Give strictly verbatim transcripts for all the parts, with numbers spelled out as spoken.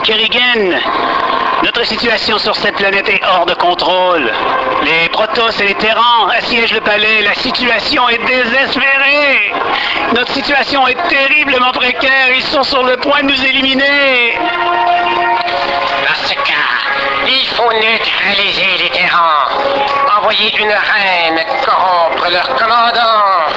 Kerrigan, notre situation sur cette planète est hors de contrôle. Les Protoss et les Terrans assiègent le palais. La situation est désespérée. Notre situation est terriblement précaire. Ils sont sur le point de nous éliminer. Dans ce cas, il faut neutraliser les Terrans. Envoyer une reine corrompre leur commandant.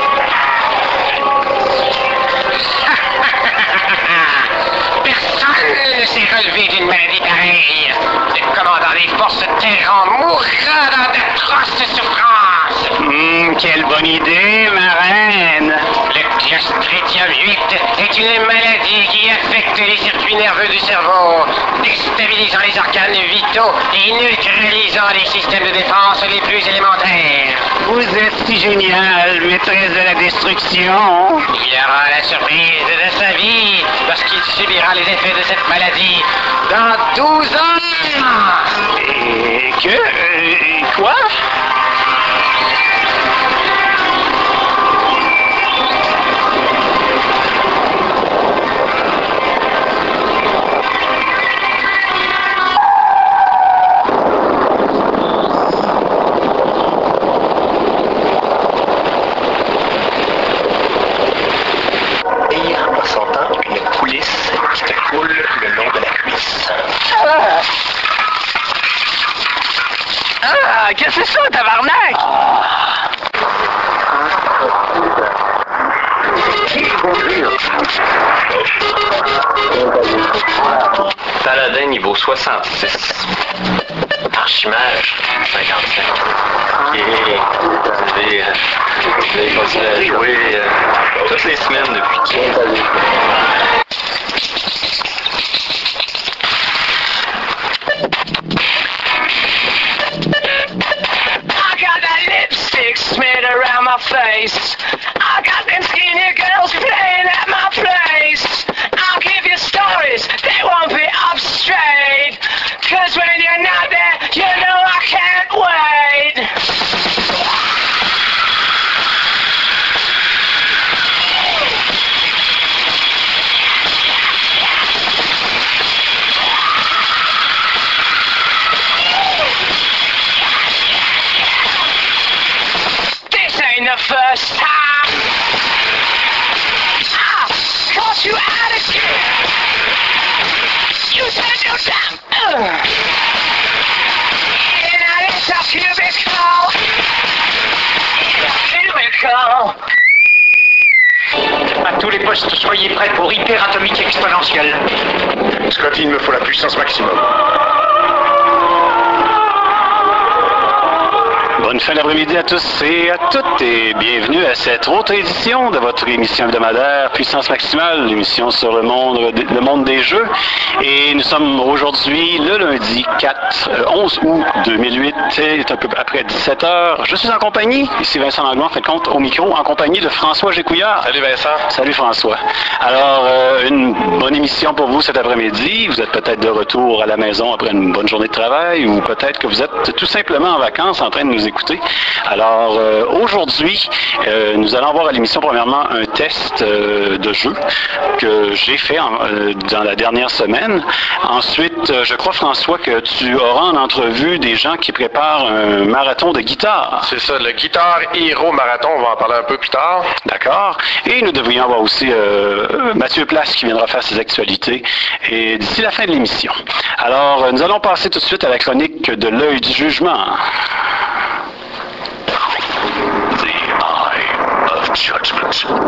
Personne ne s'est relevé d'une maladie pareille. Le commandant des forces Terran mourra dans d'atroces souffrances. Hum, quelle bonne idée, ma reine. Le Clostridium huit est une maladie qui affecte les circuits nerveux du cerveau, déstabilisant les organes vitaux et neutralisant les systèmes de défense les plus élémentaires. Vous êtes si génial, maîtresse de la destruction. Il aura la surprise de sa vie lorsqu'il subira les effets de cette maladie dans douze ans. Et que... Euh, quoi? Ah, qu'est-ce que c'est ça, tabarnak? Paladin niveau soixante-six. Archimage cinquante-cinq. Ok. Vous avez, euh, vous avez continué à jouer euh, toutes les semaines depuis. Smeared around my face. I got them skinny girls playing at my place. I'll give you stories, they won't be up straight. Cause when you're not there, you know I can't wait. The first time I caught you out again. You said you damn uh, in a little cubicle, in a cubicle. À tous les postes, soyez prêts pour hyperatomique exponentielle. Scotty, il me faut la puissance maximum. Bonne fin d'après-midi à tous et à toutes et bienvenue à cette autre édition de votre émission hebdomadaire Puissance Maximale, l'émission sur le monde, le monde des jeux. Et nous sommes aujourd'hui le lundi quatre, onze août deux mille huit, c'est un peu après dix-sept heures. Je suis en compagnie, ici Vincent Langlois, fait compte au micro, en compagnie de François Gécouillard. Salut Vincent. Salut François. Alors, euh, une bonne émission pour vous cet après-midi. Vous êtes peut-être de retour à la maison après une bonne journée de travail ou peut-être que vous êtes tout simplement en vacances en train de nous écouter. Alors, euh, aujourd'hui, euh, nous allons avoir à l'émission, premièrement, un test euh, de jeu que j'ai fait en, euh, dans la dernière semaine. Ensuite, euh, je crois, François, que tu auras en entrevue des gens qui préparent un marathon de guitare. C'est ça, le Guitar Hero Marathon, on va en parler un peu plus tard. D'accord. Et nous devrions avoir aussi euh, Mathieu Place qui viendra faire ses actualités et d'ici la fin de l'émission. Alors, euh, nous allons passer tout de suite à la chronique de l'œil du jugement. Judgment.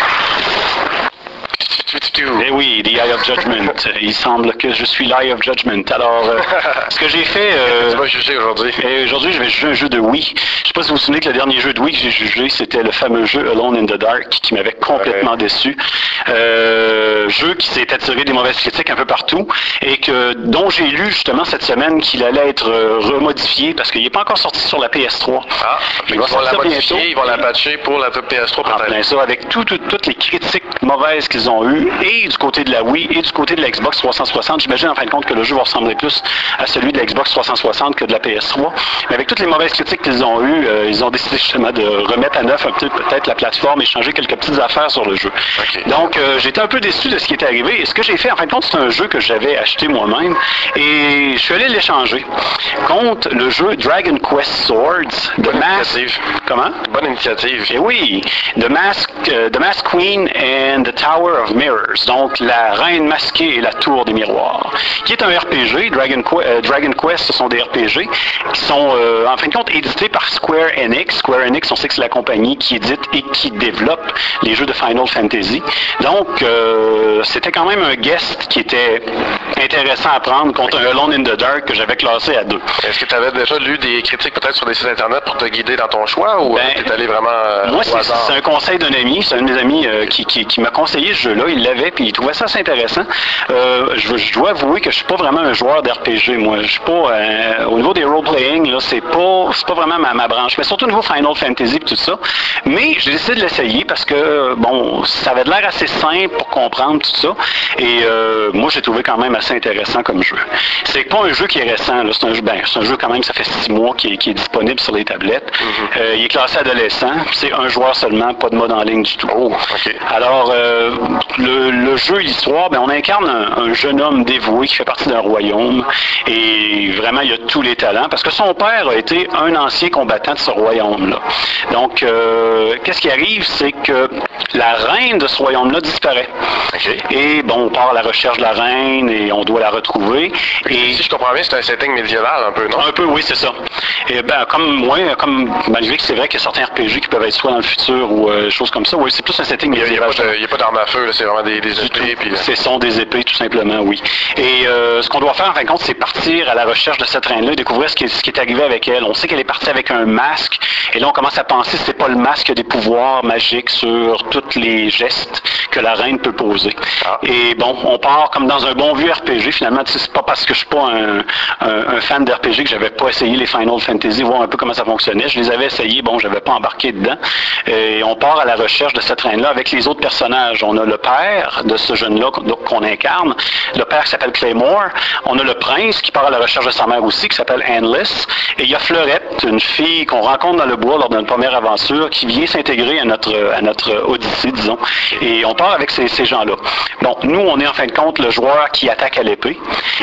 Eh oui, The Eye of Judgment. Il semble que je suis l'Eye of Judgment. Alors, euh, ce que j'ai fait... Euh, tu vas juger aujourd'hui. Et aujourd'hui, je vais juger un jeu de Wii. Je ne sais pas si vous vous souvenez que le dernier jeu de Wii que j'ai jugé, c'était le fameux jeu Alone in the Dark, qui m'avait complètement ouais. déçu. Euh, jeu qui s'est attiré des mauvaises critiques un peu partout, et que dont j'ai lu justement cette semaine qu'il allait être euh, remodifié, parce qu'il n'est pas encore sorti sur la P S trois. Ah, mais ils vont la modifier, bientôt. Ils vont la patcher pour la P S trois peut-être. En plein ça, avec tout, tout, toutes les critiques mauvaises qu'ils ont eues, et du côté de la Wii et du côté de la Xbox trois cent soixante. J'imagine en fin de compte que le jeu va ressembler plus à celui de la Xbox trois cent soixante que de la P S trois. Mais avec toutes les mauvaises critiques qu'ils ont eues, euh, ils ont décidé justement de remettre à neuf un peu peut-être la plateforme et changer quelques petites affaires sur le jeu. Okay. Donc, euh, j'étais un peu déçu de ce qui est arrivé. Et ce que j'ai fait, en fin de compte, c'est un jeu que j'avais acheté moi-même et je suis allé l'échanger contre le jeu Dragon Quest Swords de Mask. Comment? Bonne initiative. Et oui, The Mask, uh, The Mask Queen and the Tower of Mirrors, donc la reine masquée et la tour des miroirs, qui est un R P G. Dragon, Qu euh, Dragon Quest, ce sont des R P G qui sont, euh, en fin de compte, édités par Square Enix. Square Enix, on sait que c'est la compagnie qui édite et qui développe les jeux de Final Fantasy. Donc, euh, c'était quand même un guest qui était intéressant à prendre contre un Alone in the Dark que j'avais classé à deux. Est-ce que tu avais déjà lu des critiques peut-être sur des sites internet pour te guider dans ton choix ou ben, tu es allé vraiment euh, moi, c'est un conseil d'un ami. C'est un de mes amis euh, qui, qui, qui m'a conseillé ce jeu-là. Il l'avait, puis il trouvait ça assez intéressant. Euh, je, je dois avouer que je suis pas vraiment un joueur d'R P G, moi. Je suis pas... Euh, au niveau des role-playing, là, c'est pas, c'est pas vraiment ma, ma branche. Mais surtout au niveau Final Fantasy et tout ça. Mais j'ai décidé de l'essayer parce que, bon, ça avait l'air assez simple pour comprendre tout ça. Et euh, moi, j'ai trouvé quand même assez intéressant comme jeu. C'est pas un jeu qui est récent. Là. C'est un jeu, ben, c'est un jeu quand même, ça fait six mois qui est, qui est disponible sur les tablettes. Mm-hmm. euh, il est classé adolescent. C'est un joueur seulement, pas de mode en ligne du tout. Oh, okay. Alors, euh, le, le jeu, l'histoire, ben, on incarne un, un jeune homme dévoué qui fait partie d'un royaume et vraiment, il a tous les talents parce que son père a été un ancien combattant de ce royaume-là. Donc, euh, qu'est-ce qui arrive, c'est que la reine de ce royaume-là disparaît. Okay. Et bon, on part à la recherche de la reine et on doit la retrouver. Et si je comprends bien, c'est un setting médiéval un peu, non? Un peu, oui, c'est ça. Et ben, comme moi, comme malgré que c'est vrai qu'il y a certains R P G qui peuvent être soit dans le futur ou euh, choses comme ça, oui, c'est plus un setting médiéval. Il n'y a pas d'armes à feu, là, c'est vraiment des, des épées. Puis, ce sont des épées, tout simplement, oui. Et euh, ce qu'on doit faire, en fin de compte, c'est partir à la recherche de cette reine-là et découvrir ce qui, est, ce qui est arrivé avec elle. On sait qu'elle est partie avec un masque, et là, on commence à penser que c'est pas le masque qui a des pouvoirs magiques sur tous les gestes que la reine peut poser. Ah. Et bon, on part comme dans un bon vieux R P G, finalement. C'est pas parce que je suis pas un, un, un fan d'R P G que j'avais pas essayé les Final Fantasy, voir un peu comment ça fonctionnait. Je les avais essayés, bon, j'avais pas embarqué dedans. Et on part à la recherche de cette reine-là avec les autres personnages. On a le père de ce jeune-là qu'on incarne, le père qui s'appelle Claymore. On a le prince qui part à la recherche de sa mère aussi, qui s'appelle Annelisse. Et il y a Fleurette, une fille qu'on rencontre dans le bois lors d'une première aventure, qui vient s'intégrer à notre, à notre odyssée, disons. Et on part avec ces, ces gens-là. Bon, nous, on est en fin de compte le joueur qui attaque à l'épée.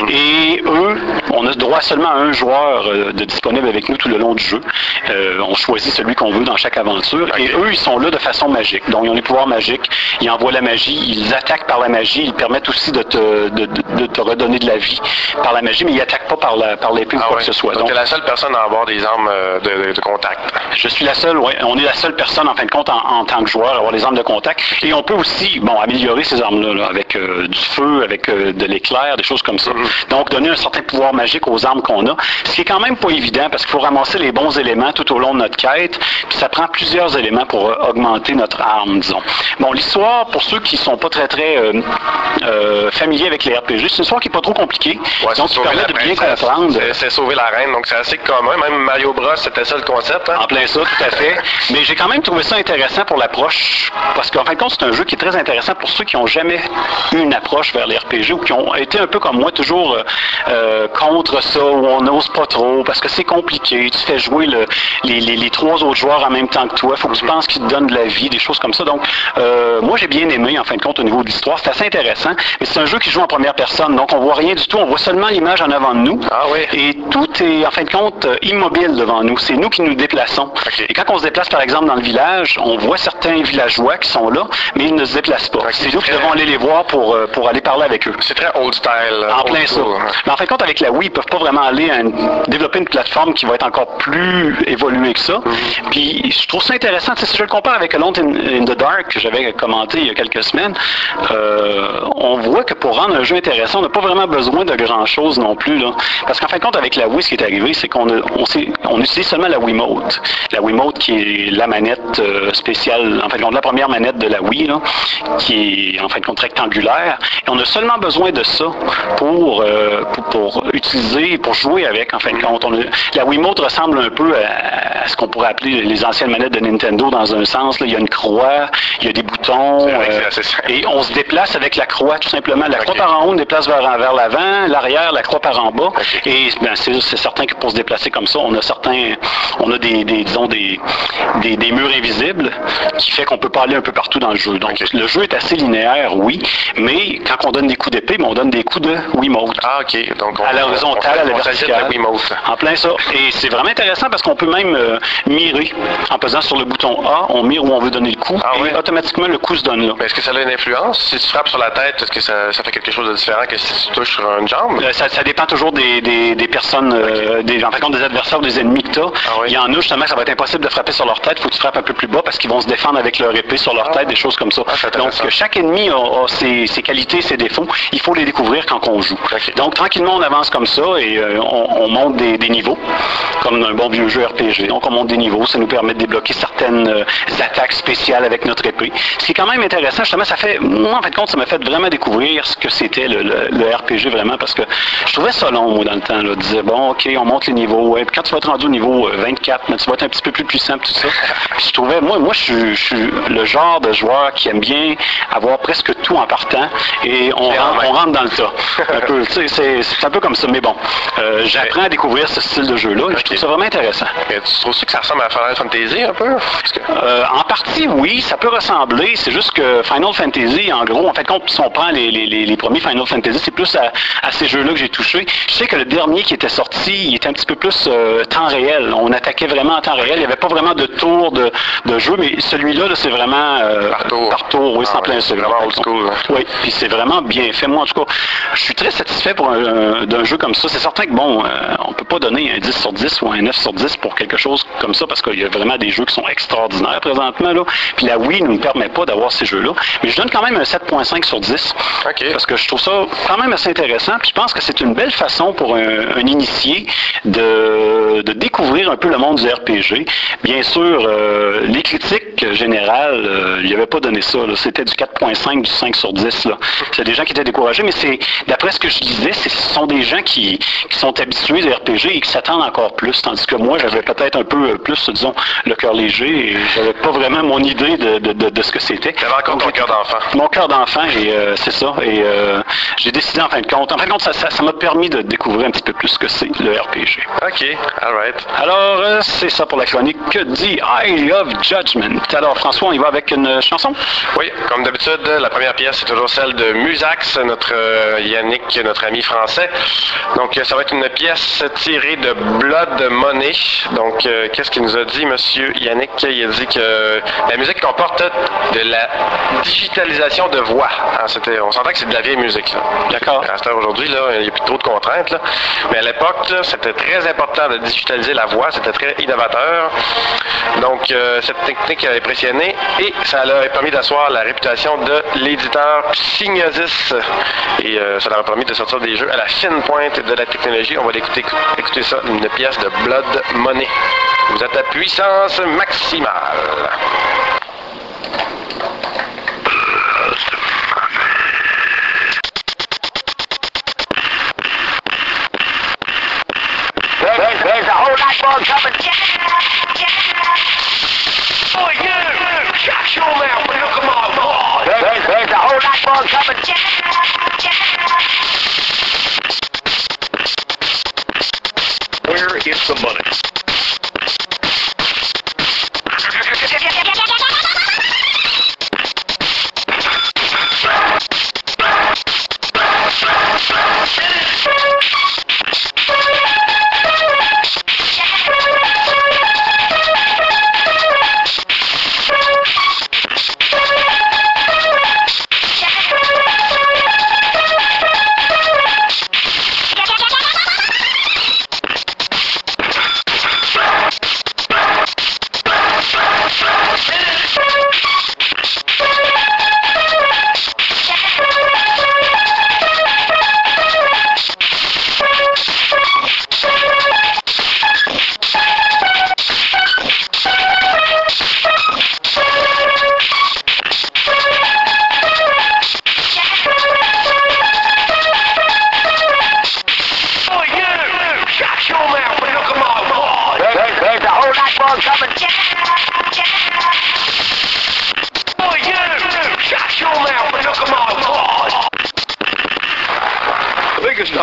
Et eux, on a droit seulement à un joueur euh, de disponible avec nous tout le long du jeu. Euh, on choisit celui qu'on veut dans chaque aventure. Okay. Et eux, ils sont là de façon magique. Donc, ils ont les pouvoirs magiques. Ils envoient la magie. Ils attaquent par la magie. Ils permettent aussi de te, de, de, de te redonner de la vie par la magie, mais ils n'attaquent pas par la, par l'épée ah ou quoi ouais. que ce soit. Donc, tu es la seule personne à avoir des armes de, de, de contact. Je suis la seule, oui. On est la seule personne, en fin de compte, en, en tant que joueur, à avoir des armes de contact. Et on peut aussi, bon, améliorer ces armes-là, là, avec euh, du feu, avec euh, de l'éclair, des choses comme ça. Mm-hmm. Donc, donner un certain pouvoir magique aux armes qu'on a. Ce qui est quand même pas évident, parce qu'il faut ramasser les bons éléments tout au long de notre quête. Puis ça prend plusieurs éléments pour euh, augmenter notre arme, disons. Bon, l'histoire, pour ceux qui sont pas très, très euh, euh, familiers avec les R P G, c'est une histoire qui est pas trop compliquée. Ouais, donc, qui permet de bien comprendre. C'est sauver la reine, donc c'est assez commun. Même Mario Bros, c'était ça le concept. Hein? En plein ça, tout à fait. Mais j'ai quand même trouvé ça intéressant pour l'approche, parce qu'en fin de compte, c'est un jeu qui est très intéressant pour ceux qui n'ont jamais eu une approche vers les R P G ou qui ont été un peu comme moi, toujours euh, contre ça, où on n'ose pas trop, parce que c'est compliqué. Tu fais jouer le, les, les, les trois autres joueurs en même temps que toi. Il faut que tu penses qu'ils te donnent de la vie, des choses comme ça. Donc, euh, moi, j'ai bien aimé, en fin de compte, au niveau de l'histoire. C'est assez intéressant. Mais c'est un jeu qui joue en première personne, donc on voit rien du tout. On voit seulement l'image en avant de nous. Ah oui. Et tout est, en fin de compte, immobile devant nous. C'est nous qui nous déplaçons. Okay. Et quand on se déplace, par exemple, dans le village, on voit certains villageois qui sont là, mais ils ne se déplacent pas. Okay. C'est nous qui devons aller les voir pour, pour aller parler avec eux. C'est très old style. En old plein ça. Mais en fin de compte, avec la Wii, ils peuvent pas vraiment aller à une, développer une plateforme qui va être encore plus évoluée que ça. Mm-hmm. Puis, je trouve ça intéressant. Tu sais, si je le compare avec Alone in, in the Dark, que j'avais commenté il y a quelques semaines, euh, on voit que pour rendre un jeu intéressant, on n'a pas vraiment besoin de grand-chose non plus. Là. Parce qu'en fin de compte, avec la Wii, ce qui est arrivé, c'est qu'on a, on, on utilise seulement la Wiimote. La Wiimote qui est la manette manette euh, spéciale, en fin de compte, la première manette de la Wii, là, qui est en fin de compte rectangulaire. Et on a seulement besoin de ça pour, euh, pour, pour utiliser, pour jouer avec, en fin de compte. On a, la Wiimote ressemble un peu à, à ce qu'on pourrait appeler les anciennes manettes de Nintendo dans un sens. Là. Il y a une croix, il y a des boutons, vrai, euh, et on se déplace avec la croix, tout simplement. La croix okay. par en haut, on déplace vers, vers l'avant, l'arrière, la croix par en bas. Okay. Et ben, c'est, c'est certain que pour se déplacer comme ça, on a certains, on a des, des disons, des, des, des murs invisibles qui fait qu'on peut pas aller un peu partout dans le jeu. Donc, okay. le jeu est assez linéaire, oui, mais quand on donne des coups d'épée, ben, on donne des coups de Wiimote. Ah, OK. Donc, on, à l'horizontale, à la verticale. Wiimote. En plein ça. Et c'est vraiment intéressant parce qu'on peut même euh, mirer. En pesant sur le bouton A, on mire où on veut donner le coup, ah, et oui. automatiquement, le coup se donne là. Mais est-ce que ça a une influence? Si tu frappes sur la tête, est-ce que ça, ça fait quelque chose de différent que si tu touches sur une jambe? Euh, ça, ça dépend toujours des, des, des personnes, okay. euh, des, en fin de compte, des adversaires ou des ennemis que tu as. Ah, oui. Il y en a justement, ça va être impossible de frapper sur leur tête. Il faut que tu frappes un peu plus bas parce qu'ils vont se défendre avec leur épée sur leur ah. tête, des choses comme ça. Ah, donc, chaque ennemi a, a ses, ses qualités, ses défauts. Il faut les découvrir quand on joue. Okay. Donc, tranquillement, on avance comme ça et euh, on, on monte des, des niveaux, comme un bon vieux jeu R P G. Donc, on monte des niveaux. Ça nous permet de débloquer certaines euh, attaques spéciales avec notre épée. Ce qui est quand même intéressant, justement, ça fait, moi, en fin de compte, ça m'a fait vraiment découvrir ce que c'était le, le, le R P G vraiment, parce que je trouvais ça long, moi, dans le temps, là, de dire, bon, OK, on monte les niveaux, ouais, puis quand tu vas être rendu au niveau vingt-quatre, mais tu vas être un petit peu plus puissant, tout ça. Puis je trouvais, moi, moi, je suis, je suis le genre de joueur qui aime bien avoir presque tout en partant, et on, rentre, on rentre dans le tas. Un peu, c'est, c'est un peu comme ça, mais bon, euh, j'apprends à découvrir ce style de jeu-là, et okay. je trouve ça vraiment intéressant. Et tu trouves que ça ressemble à Final Fantasy, un peu? Que... Euh, en partie, oui, ça peut ressembler, c'est juste que Final Fantasy, en gros, en fait, quand on prend les, les, les premiers Final Fantasy, c'est plus à, à ces jeux-là que j'ai touché. Je sais que le dernier qui était sorti, il était un petit peu plus euh, temps réel. On attaquait vraiment en temps réel. Il n'y avait pas vraiment de tour de, de jeu, mais celui-là, là, c'est vraiment euh, par tour. Par tour, oui, ah, sans ouais, plein c'est vraiment old school. Hein. Oui, puis c'est vraiment bien fait. Moi, en tout cas, je suis très satisfait pour un, d'un jeu comme ça. C'est certain que, bon, euh, on peut pas donner un dix sur dix ou un neuf sur dix pour quelque chose comme ça, parce qu'il y a vraiment des jeux qui sont extraordinaires présentement, là. Puis la Wii ne nous permet pas d'avoir ces jeux-là. Mais je donne quand même un sept virgule cinq sur dix. Okay. Parce que je trouve ça quand même assez intéressant. Puis je pense que c'est une belle façon pour un, un initié de, de découvrir un peu le monde du R P G. Bien sûr, euh, les critiques générales, euh, il n'y avait pas donné ça. Là. C'était du quatre virgule cinq, du cinq sur dix. Là. C'est des gens qui étaient découragés, mais c'est d'après ce que je disais, ce sont des gens qui, qui sont habitués au R P G et qui s'attendent encore plus. Tandis que moi, j'avais peut-être un peu plus, disons, le cœur léger et j'avais pas vraiment mon idée de, de, de, de ce que c'était. Tu avais encore ton cœur d'enfant. Mon cœur d'enfant, et euh, c'est ça. Et euh, j'ai décidé en fin de compte. En fin de compte, ça, ça, ça m'a permis de découvrir un petit peu plus ce que c'est le R P G. OK, all right. Alors, euh, c'est ça pour la chronique The Eye of Judgment. Alors, François, on y va avec une chanson? Oui, comme d'habitude, la première pièce, c'est toujours celle de Musax, notre euh, Yannick, notre ami français. Donc, ça va être une pièce tirée de Blood Money. Donc, euh, qu'est-ce qu'il nous a dit, monsieur Yannick? Il a dit que la musique comporte de la digitalisation de voix. Alors, c'était, on s'entend que c'est de la vieille musique. Là. D'accord. À cette heure aujourd'hui, là, il n'y a plus trop de contraintes. Là. Mais à l'époque, là, c'était très important de digitaliser la voix. C'était très innovateur. Donc, euh, cette technique a impressionné et ça leur a permis d'asseoir la réputation de l'éditeur Psygnosis. Et euh, ça leur a permis de sortir des jeux à la fine pointe de la technologie. On va l'écouter, écouter ça, une pièce de Blood Money. Vous êtes à puissance maximale. There's, there's a whole lot more coming. Oh, you! Shut your mouth and look at my boy! There's, there's a whole lot more coming. Where is the money?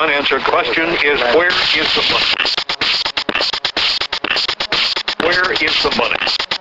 unanswered question is where is the money? Where is the money?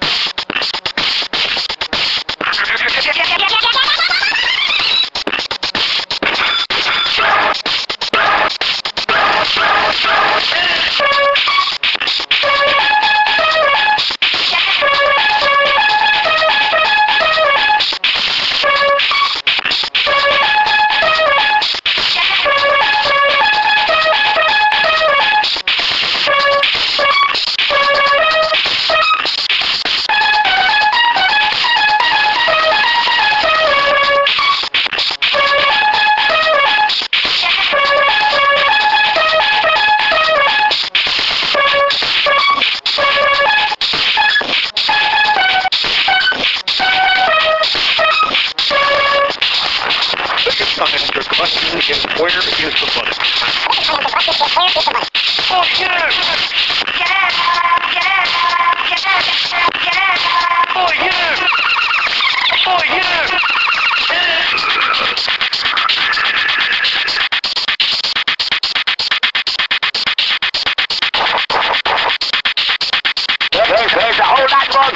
Unanswered question is where is the money? Oh, yeah! Oh, yeah! Oh, yeah! There's, there's a whole lot more.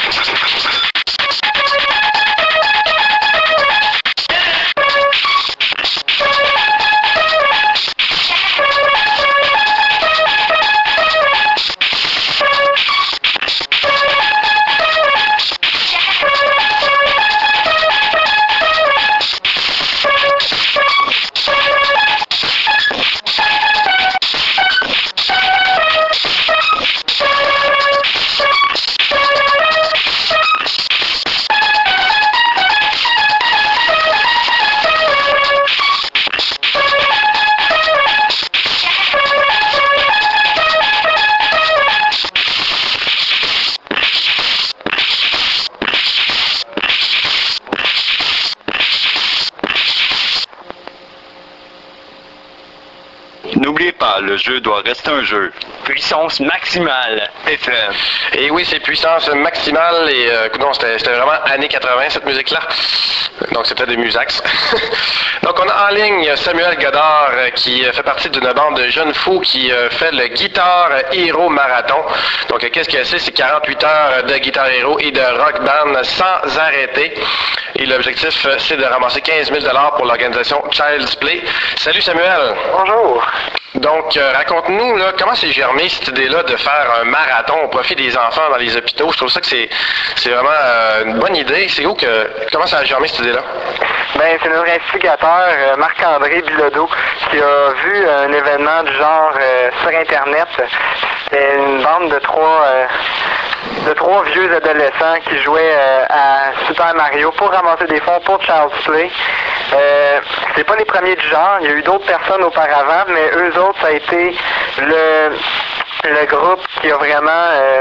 N'oubliez pas, le jeu doit rester un jeu. Puissance maximale. F M. Et oui, c'est puissance maximale et euh, non, c'était c'était vraiment années quatre-vingts cette musique-là. Donc c'était des Musax. Donc on a en ligne Samuel Godard euh, qui fait partie d'une bande de jeunes fous qui euh, fait le Guitar Hero Marathon. Donc euh, qu'est-ce que c'est? C'est quarante-huit heures de Guitar Hero et de rock band sans arrêter. Et l'objectif, euh, c'est de ramasser quinze mille dollars pour l'organisation Child's Play. Salut Samuel. Bonjour. Donc, euh, raconte-nous, là, comment s'est germé cette idée-là de faire un marathon au profit des enfants dans les hôpitaux? Je trouve ça que c'est, c'est vraiment euh, une bonne idée. C'est où que, comment ça a germé cette idée-là? Ben, c'est notre instigateur, euh, Marc-André Bilodeau, qui a vu un événement du genre euh, sur Internet. C'était une bande de trois, euh, de trois vieux adolescents qui jouaient euh, à Super Mario pour ramasser des fonds pour Child's Play. Euh, c'est pas les premiers du genre, il y a eu d'autres personnes auparavant, mais eux autres, ça a été le, le groupe qui a vraiment euh,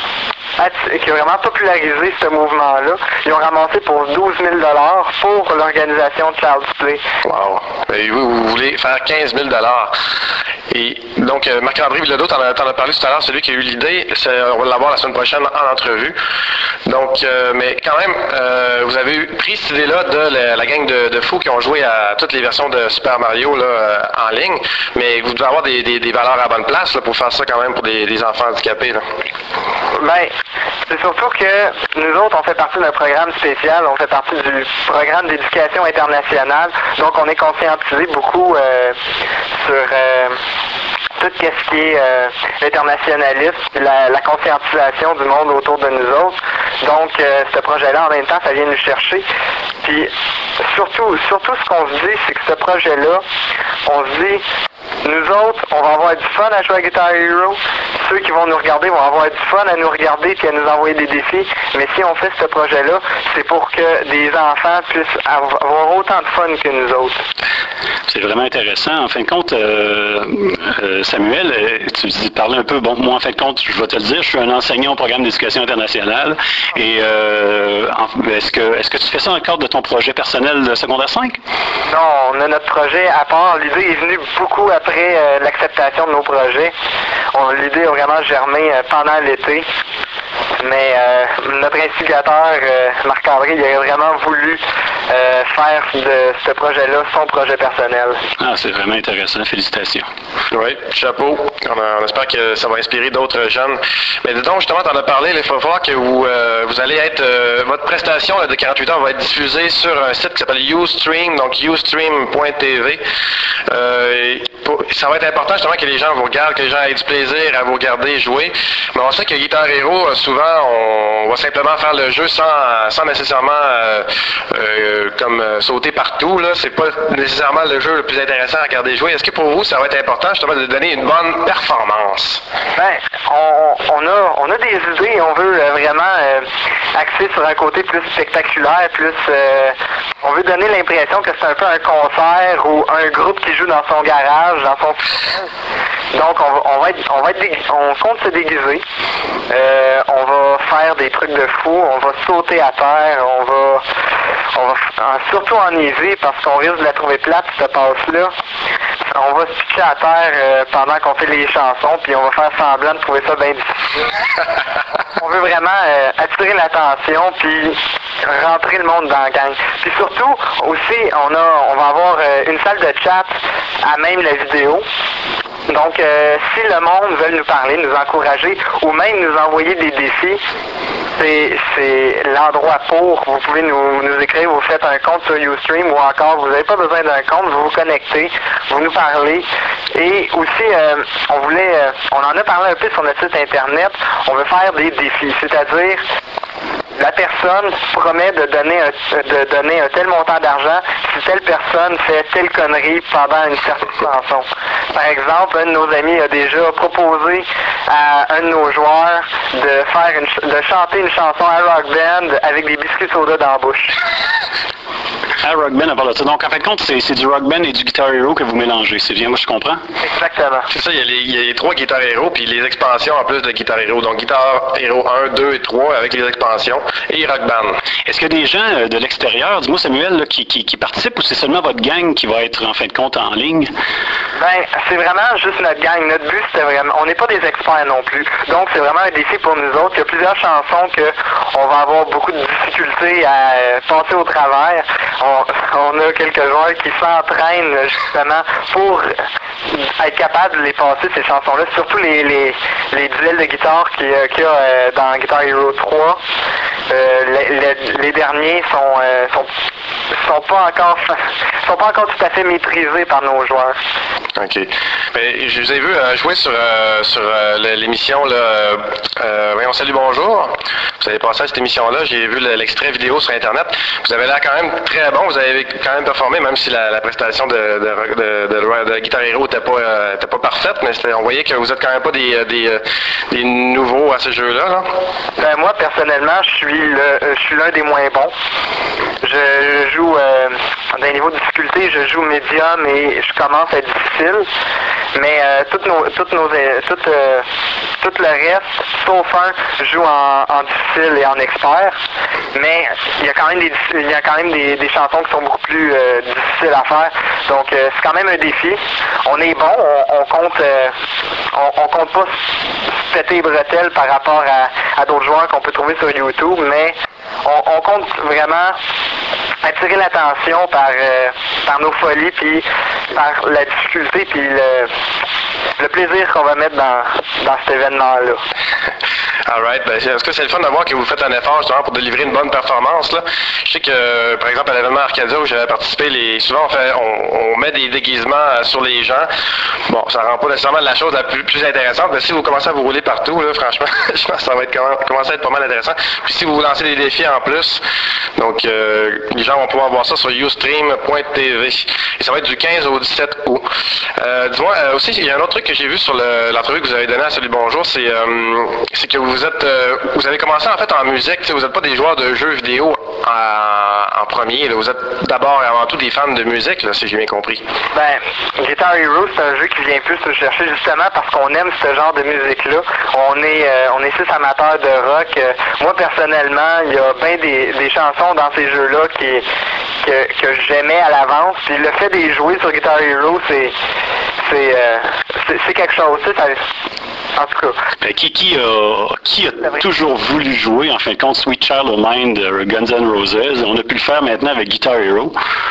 qui a vraiment popularisé ce mouvement-là. Ils ont ramassé pour douze mille dollars pour l'organisation Child's Play. Wow! Et vous, vous voulez faire quinze mille dollars. Et donc, euh, Marc-André Bilodeau, t'en as, t'en as parlé tout à l'heure, celui qui a eu l'idée, c'est, on va l'avoir la semaine prochaine en entrevue. Donc, euh, mais quand même, euh, vous avez eu, pris cette idée-là de la, la gang de, de fous qui ont joué à toutes les versions de Super Mario là, euh, en ligne, mais vous devez avoir des, des, des valeurs à bonne place là, pour faire ça quand même pour des, des enfants handicapés. Là. Ben, c'est surtout que nous autres, on fait partie d'un programme spécial, on fait partie du programme d'éducation internationale, donc on est conscientisé beaucoup euh, sur euh, tout ce qui est euh, l'internationalisme, la, la conscientisation du monde autour de nous autres. Donc, euh, ce projet-là, en même temps, ça vient nous chercher. Puis, surtout, surtout ce qu'on se dit, c'est que ce projet-là, on se dit, nous autres, on va avoir du fun à jouer à Guitar Hero. Ceux qui vont nous regarder vont avoir du fun à nous regarder et à nous envoyer des défis. Mais si on fait ce projet-là, c'est pour que des enfants puissent avoir autant de fun que nous autres. C'est vraiment intéressant. En fin de compte, euh, euh, Samuel, euh, tu dis, parlais un peu, bon, moi, en fin de compte, je vais te le dire, je suis un enseignant au programme d'éducation internationale. Et euh, en, est-ce que est-ce que tu fais ça dans le cadre de ton projet personnel de secondaire cinq? Non, on a notre projet à part. L'idée est venue beaucoup après euh, l'acceptation de nos projets. On, l'idée a vraiment germé euh, pendant l'été. Mais euh, notre instigateur, euh, Marc-André, il a vraiment voulu euh, faire de ce projet-là son projet personnel. Ah, c'est vraiment intéressant. Félicitations. Oui, chapeau. On, a, on espère que ça va inspirer d'autres jeunes. Mais donc, justement, tu en as parlé, il faut voir que vous, euh, vous allez être, euh, votre prestation là, de quarante-huit heures va être diffusée sur un site qui s'appelle Ustream, donc ustream point t v. Euh, pour, ça va être important justement que les gens vous regardent, que les gens aient du plaisir à vous regarder jouer. Mais on sait que Guitar Hero, souvent, on va simplement faire le jeu sans, sans nécessairement euh, euh, comme euh, sauter partout. Là, c'est pas nécessairement le jeu le plus intéressant à regarder jouer. Est-ce que pour vous, ça va être important justement de donner une bonne performance? Ben, on, on a on a des idées. On veut euh, vraiment euh, axer sur un côté plus spectaculaire, plus euh, on veut donner l'impression que c'est un peu un concert ou un groupe qui joue dans son garage, dans son donc on va, on va être on va être dé... on compte se déguiser. Euh, on va faire des trucs de fou, on va sauter à terre, on va on va surtout en easy parce qu'on risque de la trouver plate cette passe-là. On va se pitcher à terre euh, pendant qu'on fait les chansons, puis on va faire semblant de trouver ça bien difficile. On veut vraiment euh, attirer l'attention, puis rentrer le monde dans la gang. Puis surtout, aussi, on a, on va avoir euh, une salle de chat à même la vidéo. Donc, euh, si le monde veut nous parler, nous encourager, ou même nous envoyer des défis, c'est, c'est l'endroit pour. Vous pouvez nous, nous écrire, vous faites un compte sur Ustream, ou encore, vous n'avez pas besoin d'un compte, vous vous connectez, vous nous parlez. Et aussi, euh, on voulait, euh, on en a parlé un peu sur notre site internet, on veut faire des défis, c'est-à-dire la personne promet de donner un, de donner un tel montant d'argent si telle personne fait telle connerie pendant une certaine chanson. Par exemple, un de nos amis a déjà proposé à un de nos joueurs de faire une, de chanter une chanson à Rock Band avec des biscuits soda dans la bouche. À Rock Band, à part de ça. Donc, en fin de compte, c'est, c'est du Rock Band et du Guitar Hero que vous mélangez. C'est bien, moi, je comprends? Exactement. C'est ça, il y a les, il y a les trois Guitar Hero, puis les expansions en plus de Guitar Hero. Donc, Guitar Hero un, deux et trois avec les expansions, et Rock Band. Est-ce qu'il y a des gens euh, de l'extérieur, dis-moi Samuel, là, qui, qui, qui participent, ou c'est seulement votre gang qui va être, en fin de compte, en ligne? Ben, c'est vraiment juste notre gang. Notre but, c'était vraiment... On n'est pas des experts non plus. Donc, c'est vraiment un défi pour nous autres. Il y a plusieurs chansons qu'on va avoir beaucoup de difficultés à euh, passer au travers. On, on a quelques joueurs qui s'entraînent justement pour être capables de les passer, ces chansons-là. Surtout les, les, les duels de guitare qu'il y a, qu'il y a euh, dans Guitar Hero trois. Euh, les, les, les derniers sont, euh, sont sont pas encore sont pas encore tout à fait maîtrisés par nos joueurs. OK. Mais je vous ai vu euh, jouer sur, euh, sur euh, l'émission là, euh, voyons, Salut Bonjour. Vous avez passé à cette émission-là, j'ai vu l'extrait vidéo sur Internet. Vous avez l'air quand même très bon, vous avez quand même performé, même si la, la prestation de, de, de, de, de Guitar Hero n'était pas, euh, pas parfaite, mais on voyait que vous êtes quand même pas des, des, des nouveaux à ce jeu-là. Là. Ben, moi, personnellement, je suis le, je suis l'un des moins bons. Je, je joue euh, d'un niveau de difficulté, je joue médium et je commence à être difficile. Mais euh, toutes nos, toutes nos, tout, euh, tout le reste, sauf un, joue en, en difficile et en expert. Mais il y a quand même des, il y a quand même des, des chansons qui sont beaucoup plus euh, difficiles à faire. Donc euh, c'est quand même un défi. On est bon, on, on compte, euh, on, on compte pas se péter les bretelles par rapport à, à d'autres joueurs qu'on peut trouver sur YouTube, mais on, on compte vraiment attirer l'attention par, euh, par nos folies, puis par la difficulté, puis le, le plaisir qu'on va mettre dans, dans cet événement-là. Alright. Ben, est-ce que c'est le fun de voir que vous faites un effort justement pour délivrer une bonne performance, là? Je sais que, par exemple, à l'événement Arcadia où j'avais participé, les, souvent on, fait, on, on met des déguisements sur les gens. Bon, ça rend pas nécessairement la chose la plus, plus intéressante, mais si vous commencez à vous rouler partout, là, franchement, je pense que ça va être comment, commencer à être pas mal intéressant. Puis si vous vous lancez des défis en plus, donc euh, les gens vont pouvoir voir ça sur ustream point t v. Et ça va être du quinze au dix-sept août. Euh, dis-moi, euh, aussi, il y a un autre truc que j'ai vu sur le, l'entrevue que vous avez donnée à Salut Bonjour, c'est, euh, c'est que vous êtes, euh, vous avez commencé en fait en musique, vous n'êtes pas des joueurs de jeux vidéo en, en premier, là. Vous êtes d'abord et avant tout des fans de musique, là, si j'ai bien compris. Ben, Guitar Hero, c'est un jeu qui vient plus nous chercher justement parce qu'on aime ce genre de musique-là. On est, euh, on est six amateurs de rock. Euh, moi, personnellement, il y a bien des, des chansons dans ces jeux-là qui, que, que j'aimais à l'avance. Puis le fait de les jouer sur Guitar Hero, c'est, c'est, euh, c'est, c'est quelque chose. Tu sais, ça, En tout cas. Ben, qui, qui, a, qui a toujours voulu jouer, en fin de compte, Sweet Child of Mine de Guns N' Roses? On a pu le faire maintenant avec Guitar Hero.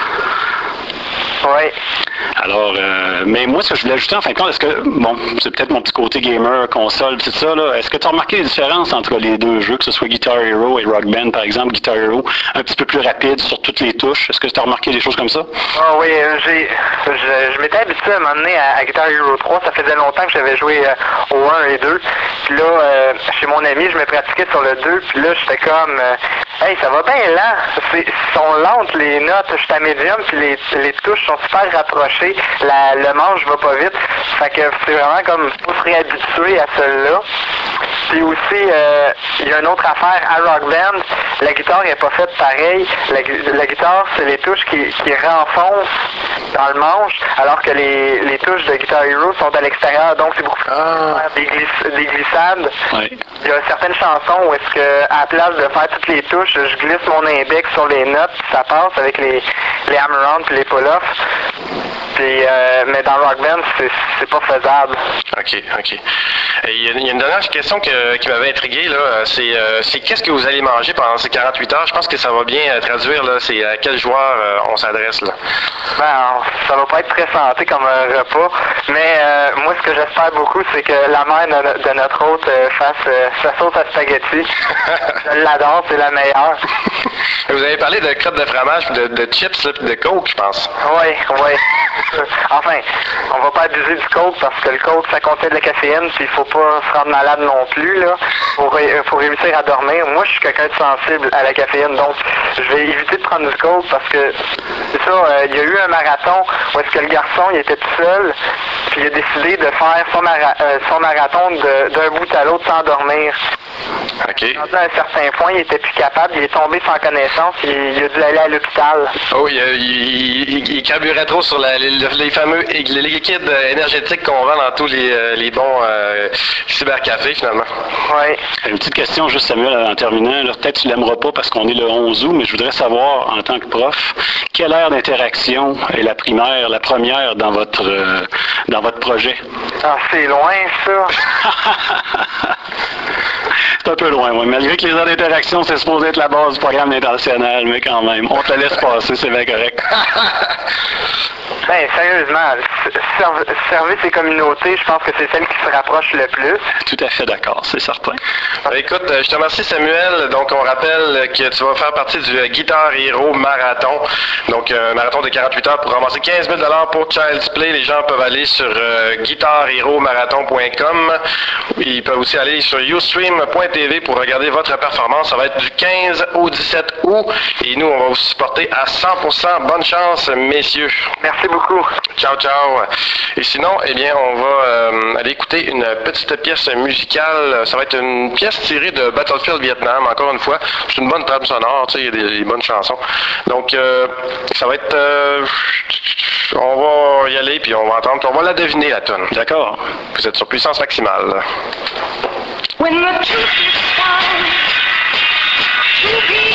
Oui. Alors, euh, mais moi, ce que je voulais ajouter, en fin de compte, est-ce que, bon, c'est peut-être mon petit côté gamer, console, tout ça, là, est-ce que tu as remarqué les différences entre les deux jeux, que ce soit Guitar Hero et Rock Band, par exemple, Guitar Hero, un petit peu plus rapide sur toutes les touches, est-ce que tu as remarqué des choses comme ça? Ah oui, j'ai, je, je m'étais habitué à m'emmener à, à Guitar Hero trois, ça faisait longtemps que j'avais joué euh, au un et deux, puis là, euh, chez mon ami, je me pratiquais sur le deux, puis là, j'étais comme, euh, hey, ça va bien lent, c'est, sont lentes les notes, je suis à médium, puis les, les touches sont super rapprochées, la, le manche va pas vite, fait que c'est vraiment comme, faut se réhabituer à celle-là. Puis aussi, euh, il y a une autre affaire, à Rock Band, la guitare n'est pas faite pareil, la, la guitare, c'est les touches qui, qui renfoncent dans le manche, alors que les, les touches de Guitar Hero sont à l'extérieur, donc c'est beaucoup plus ah. des, gliss, des glissades. Oui. Il y a certaines chansons où est-ce que, à la place de faire toutes les touches, je glisse mon index sur les notes, puis ça passe avec les, les hammer-on puis les pull-off. Puis, euh, mais dans Rock Band, c'est, c'est pas faisable. OK, OK. Il y, a, il y a une dernière question que, qui m'avait intrigué, là. C'est, euh, c'est qu'est-ce que vous allez manger pendant ces quarante-huit heures? Je pense que ça va bien euh, traduire, là. C'est à quel joueur euh, on s'adresse, là? Ben, ça va pas être très santé comme un repas, mais euh, moi, ce que j'espère beaucoup, c'est que la mère de, de notre hôte euh, fasse euh, sa sauce à spaghetti. Je l'adore, c'est la meilleure. Vous avez parlé de crottes de fromage, de, de chips, là, de coke, je pense. Oui, oui. Enfin, on va pas abuser du coke parce que le coke, ça contient de la caféine, puis il faut pas se rendre malade non plus, là. Faut, ré- faut réussir à dormir. Moi, je suis quelqu'un de sensible à la caféine, donc je vais éviter de prendre du coke parce que, c'est ça, euh, il y a eu un marathon où est-ce que le garçon, il était tout seul, puis il a décidé de faire son, mara- euh, son marathon de, d'un bout à l'autre sans dormir. OK. À un certain point, il était plus capable, il est tombé sans connaissance, il, il a dû aller à l'hôpital. Oh, il, il, il, il carburait trop sur la, les, les fameux les liquides énergétiques qu'on vend dans tous les, les bons euh, cybercafés, finalement. Oui. Une petite question, juste Samuel, en terminant. Là, peut-être que tu l'aimeras pas parce qu'on est le onze août, mais je voudrais savoir, en tant que prof, quelle heure d'interaction est la primaire, la première dans votre euh, dans votre projet? Ah, c'est loin, ça. C'est un peu loin, oui. Malgré que les heures d'interaction, c'est supposé être la base du programme international, mais quand même, on te laisse passer, c'est bien correct. Ben, sérieusement, serv- servir ces communautés, je pense que c'est celle qui se rapproche le plus. Tout à fait d'accord, c'est certain. Ben, écoute, je te remercie, Samuel. Donc, on rappelle que tu vas faire partie du Guitar Hero Marathon. Donc, un marathon de quarante-huit heures pour ramasser quinze mille dollars pour Child's Play. Les gens peuvent aller sur euh, guitar hero marathon point com. Ils peuvent aussi aller sur ustream point t v pour regarder votre performance. Ça va être du quinze au dix-sept août. Et nous, on va vous supporter à cent pour cent. Bonne chance, messieurs. Merci beaucoup. Ciao, ciao. Et sinon, eh bien, on va euh, aller écouter une petite pièce musicale. Ça va être une pièce tirée de Battlefield Vietnam, encore une fois. C'est une bonne trame sonore, tu sais, il y a des, des bonnes chansons. Donc, euh, ça va être... Euh, on va y aller, puis on va entendre, puis on va la deviner, la tonne. D'accord. Vous êtes sur puissance maximale. When the truth is found to be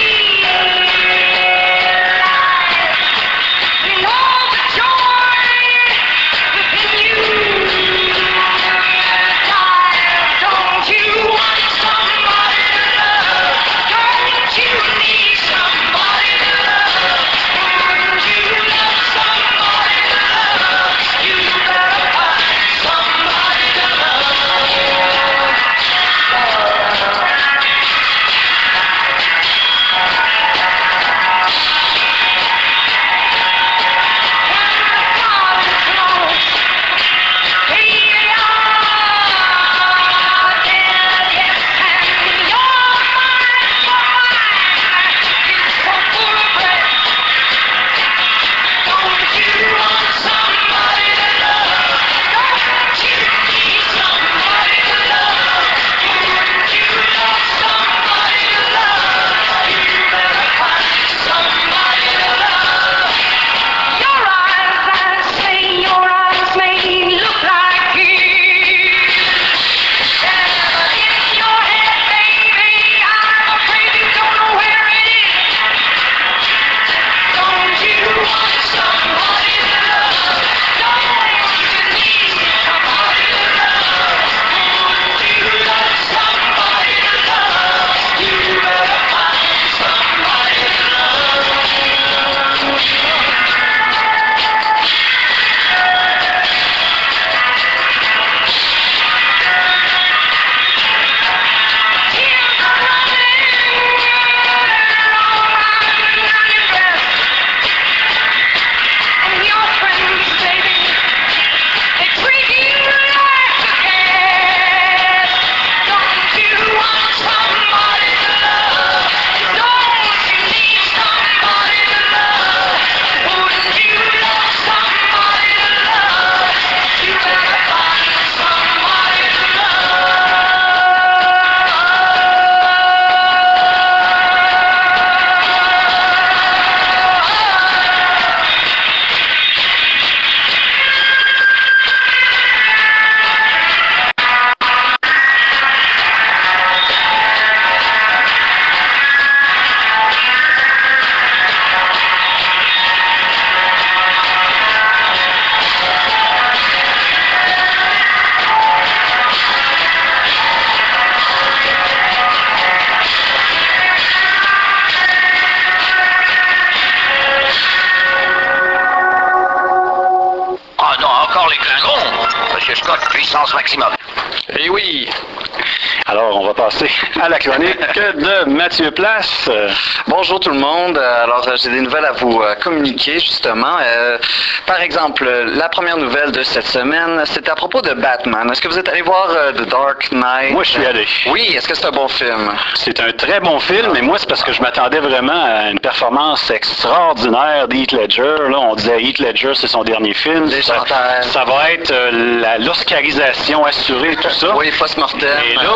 puissance maximum. Eh oui! Alors, on va passer à la chronique de Mathieu Place. Bonjour tout le monde. Alors, j'ai des nouvelles à vous communiquer, justement. Euh, par exemple, la première nouvelle de cette semaine, c'est à propos de Batman. Est-ce que vous êtes allé voir euh, The Dark Knight? Moi, je suis allé. Oui, est-ce que c'est un bon film? C'est un très bon film, mais moi, c'est parce que je m'attendais vraiment à une performance extraordinaire d'Heath Ledger. Là, on disait Heath Ledger, c'est son dernier film. Les ça, ça va être euh, la, l'oscarisation assurée, tout ça. Oui, post-mortem. Et là,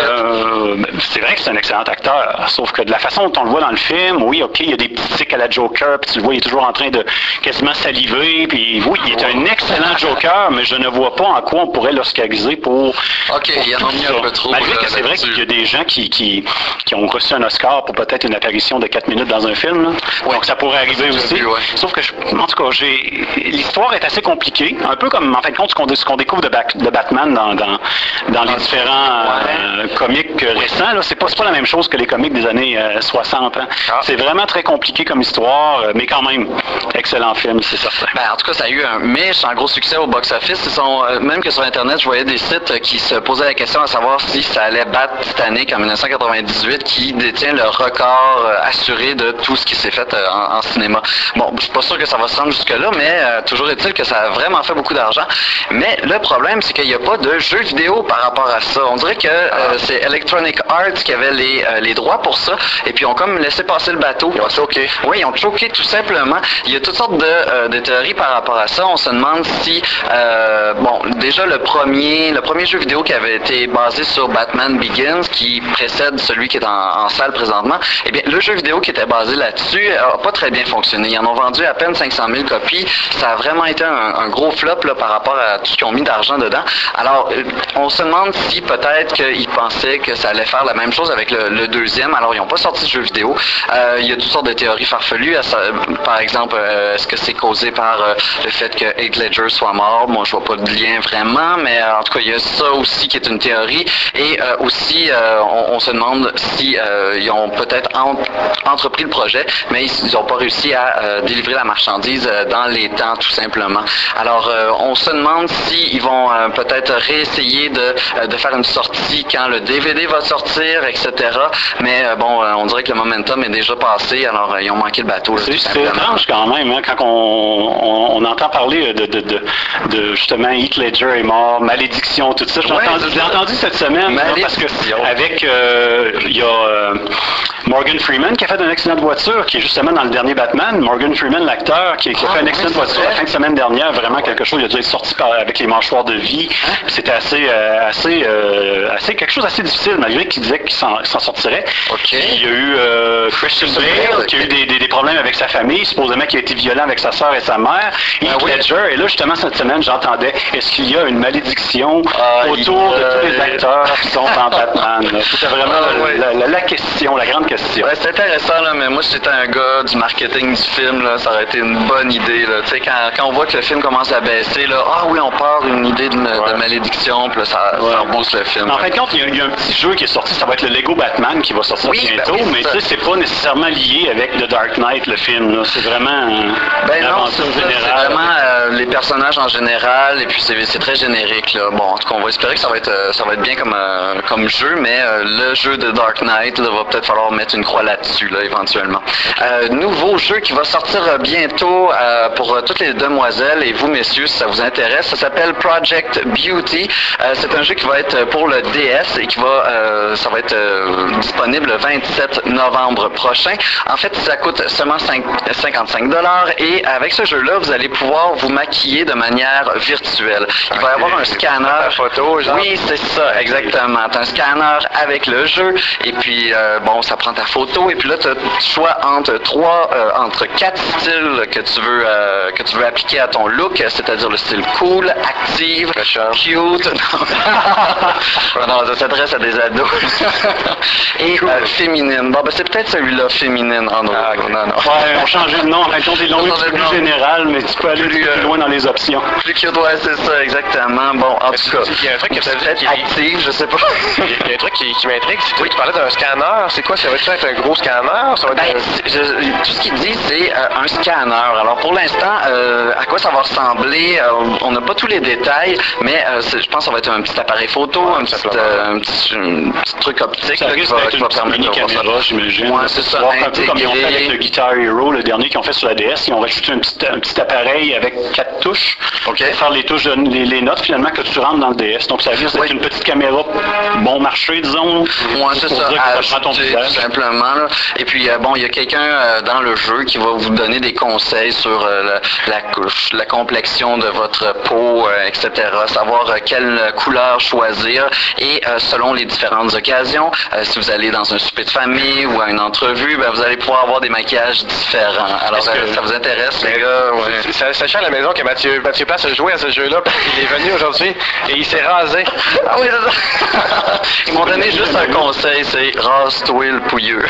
euh, c'est vrai que c'est un excellent acteur, sauf que de la façon dont on le voit dans le film, oui, OK, il y a des petits tics à la Joker, puis tu le vois, il est toujours en train de quasiment saliver, puis oui, il est un excellent Joker, mais je ne vois pas en quoi on pourrait l'oscariser pour... OK, il y en a mis un peu trop. Malgré que c'est vrai qu'il y a des gens qui, qui, qui ont reçu un Oscar pour peut-être une apparition de quatre minutes dans un film, là. Ouais. Donc ça pourrait arriver aussi. Vu, ouais. Sauf que, je, en tout cas, j'ai l'histoire est assez compliquée, un peu comme, en fin de compte, ce qu'on, ce qu'on découvre de, Bac, de Batman dans, dans, dans les différents euh, comics récents. Là, c'est pas, c'est pas la même chose que les comics des années euh, soixante. Hein. Ah. C'est vraiment très compliqué comme histoire, mais quand même, excellent film, c'est certain. Ben, en tout cas, ça a eu un méchant gros succès au box-office. Ils sont, euh, même que sur Internet, je voyais des sites qui se posaient la question à savoir si ça allait battre Titanic en dix-neuf cent quatre-vingt-dix-huit, qui détient le record euh, assuré de tout ce qui s'est fait euh, en, en cinéma. Bon, je suis pas sûr que ça va se rendre jusque-là, mais euh, toujours est-il que ça a vraiment fait beaucoup d'argent. Mais le problème, c'est qu'il n'y a pas de jeux vidéo par rapport à ça. On dirait que euh, c'est Electronic Arts qui avait les, euh, les droits pour ça, et puis ils ont comme laissé passer le bateau. Ils ont choqué. Oui, ils ont choqué tout simplement. Il y a toutes sortes de, euh, de théories par rapport à ça. On se demande si, euh, bon, déjà le premier, le premier jeu vidéo qui avait été basé sur Batman Begins, qui précède celui qui est en, en salle présentement, eh bien, le jeu vidéo qui était basé là-dessus n'a pas très bien fonctionné. Ils en ont vendu à peine cinq cent mille copies. Ça a vraiment été un, un gros flop là, par rapport à tout ce qu'ils ont mis d'argent dedans. Alors, euh, on se demande si peut-être qu'ils pensaient que ça allait faire la même chose avec le, le deuxième. Alors, ils n'ont pas sorti de jeu vidéo. Euh, il y a toutes sortes de théories farfelues. Par exemple, euh, est-ce que c'est causé par euh, le fait que Heath Ledger soit mort? Moi, je vois pas de lien vraiment, mais euh, en tout cas, il y a ça aussi qui est une théorie. Et euh, aussi, euh, on, on se demande si euh, ils ont peut-être en, entrepris le projet, mais ils n'ont pas réussi à euh, délivrer la marchandise euh, dans les temps, tout simplement. Alors, euh, on se demande s'ils vont euh, peut-être réessayer de, euh, de faire une sortie quand le D V D va sortir, et cetera. Mais euh, bon, euh, on dirait que le momentum est déjà passé, alors euh, ils ont manqué le bateau. Là, c'est, c'est étrange quand même, hein, quand on, on, on entend parler de, de, de, de justement Heath Ledger est mort, malédiction, tout ça. J'ai ouais, entendu, entendu cette semaine, là, parce que avec euh, il y a euh, Morgan Freeman qui a fait un accident de voiture, qui est justement dans le dernier Batman. Morgan Freeman, l'acteur, qui, qui a fait un accident de voiture la fin de semaine dernière, vraiment quelque chose. Il a dû être sorti par, avec les mâchoires de vie. C'était assez, euh, assez, euh, assez quelque chose d'assez difficile, malgré qu'il disait qu'il s'en, s'en sortirait. Okay. Il y a eu euh, Christian Bale qui a eu des, des, des problèmes avec sa famille, supposément qu'il a été violent avec sa sœur et sa mère. Heath ah, oui. Ledger, et là justement cette semaine, j'entendais, est-ce qu'il y a une malédiction ah, autour il, de euh, tous les acteurs qui sont dans Batman? C'était vraiment ah, oui. la, la, la question, la grande question. Ouais, c'est intéressant, là, mais moi, si j'étais un gars du marketing du film, là, ça aurait été une bonne idée. Là. Quand, quand on voit que le film commence à baisser, là, ah oui, on part une idée de, ouais. de malédiction, puis là, ça, ouais. ça rebooste le film. En fin de compte, il y, a, il y a un petit jeu qui est sorti, ça va être le Lego Batman qui va sortir oui, bientôt, ben, mais tu sais, c'est pas nécessairement lié avec The Dark Knight, le film. Là. C'est vraiment ben une non, aventure c'est générale. C'est vraiment euh, les personnages en général, et puis c'est, c'est très générique. Là. Bon, en tout cas, on va espérer que ça va être, ça va être bien comme, euh, comme jeu, mais euh, le jeu de Dark Knight, il va peut-être falloir mettre une croix là-dessus, là, éventuellement. Euh, nouveau jeu qui va sortir bientôt euh, pour euh, toutes les demoiselles et vous, messieurs, si ça vous intéresse. Ça s'appelle Project Beauty. Euh, c'est un jeu qui va être pour le D S et qui va, euh, ça va être euh, disponible le vingt-sept novembre prochain. En fait, ça coûte seulement cinquante-cinq dollars et avec ce jeu-là, vous allez pouvoir vous maquiller de manière virtuelle. Il va y avoir un scanner. Photo, genre. Oui, c'est ça, exactement. Tu as un scanner avec le jeu et puis, euh, bon, ça prend ta photo et puis là, tu as le choix entre trois, euh, entre quatre styles que tu veux euh, que tu veux appliquer à ton look, c'est-à-dire le style cool, active, cute. Non, ça s'adresse à des les ados. Et euh, féminine. Bon, ben c'est peut-être celui-là, féminine. Oh, non, ah, non, non, non. Ouais, on change de nom. En fait, des noms plus général, mais tu peux aller plus, plus loin dans les options. Plus que ouais, c'est ça, exactement. Bon, en tout cas, il y a un truc que ça peut être actif, je sais pas. Il y a un truc qui, qui m'intrigue, c'est que oui. tu parlais d'un scanner. C'est quoi? Ça va être un gros scanner? Ça va être ben, un... je, tout ce qu'il dit, c'est euh, un scanner. Alors, pour l'instant, euh, à quoi ça va ressembler? Euh, on n'a pas tous les détails, mais euh, je pense que ça va être un petit appareil photo, ouais, un, petit, euh, un, petit, un petit truc optique ça là, qui va, qui va permettre de voir caméra, j'imagine. Ouais, c'est ça. Un peu comme ils ont fait avec le Guitar Hero, le dernier qu'ils ont fait sur la D S. Ils ont rajouté un petit, un petit appareil avec quatre touches okay. pour faire les touches, de, les, les notes finalement que tu rentres dans le D S. Donc ça risque d'être oui. une petite caméra bon marché, disons. Ouais, c'est ça. À ton visage. Simplement. Là. Et puis, euh, bon, il y a quelqu'un euh, dans le jeu qui va vous donner des conseils sur euh, la, la, la complexion de votre peau, euh, et cetera. Savoir euh, quelle couleur choisir. Et euh, selon les différentes occasions, euh, si vous allez dans un souper de famille ou à une entrevue, ben, vous allez pouvoir avoir des maquillages différents. Alors, euh, ça vous intéresse, les gars? Ouais. Ça, sachez à la maison que Mathieu, Mathieu Place a joué à ce jeu-là parce qu'il est venu aujourd'hui et il s'est rasé. Ah oui, c'est ça. Ils m'ont donné juste un conseil, c'est rase-toi le pouilleux.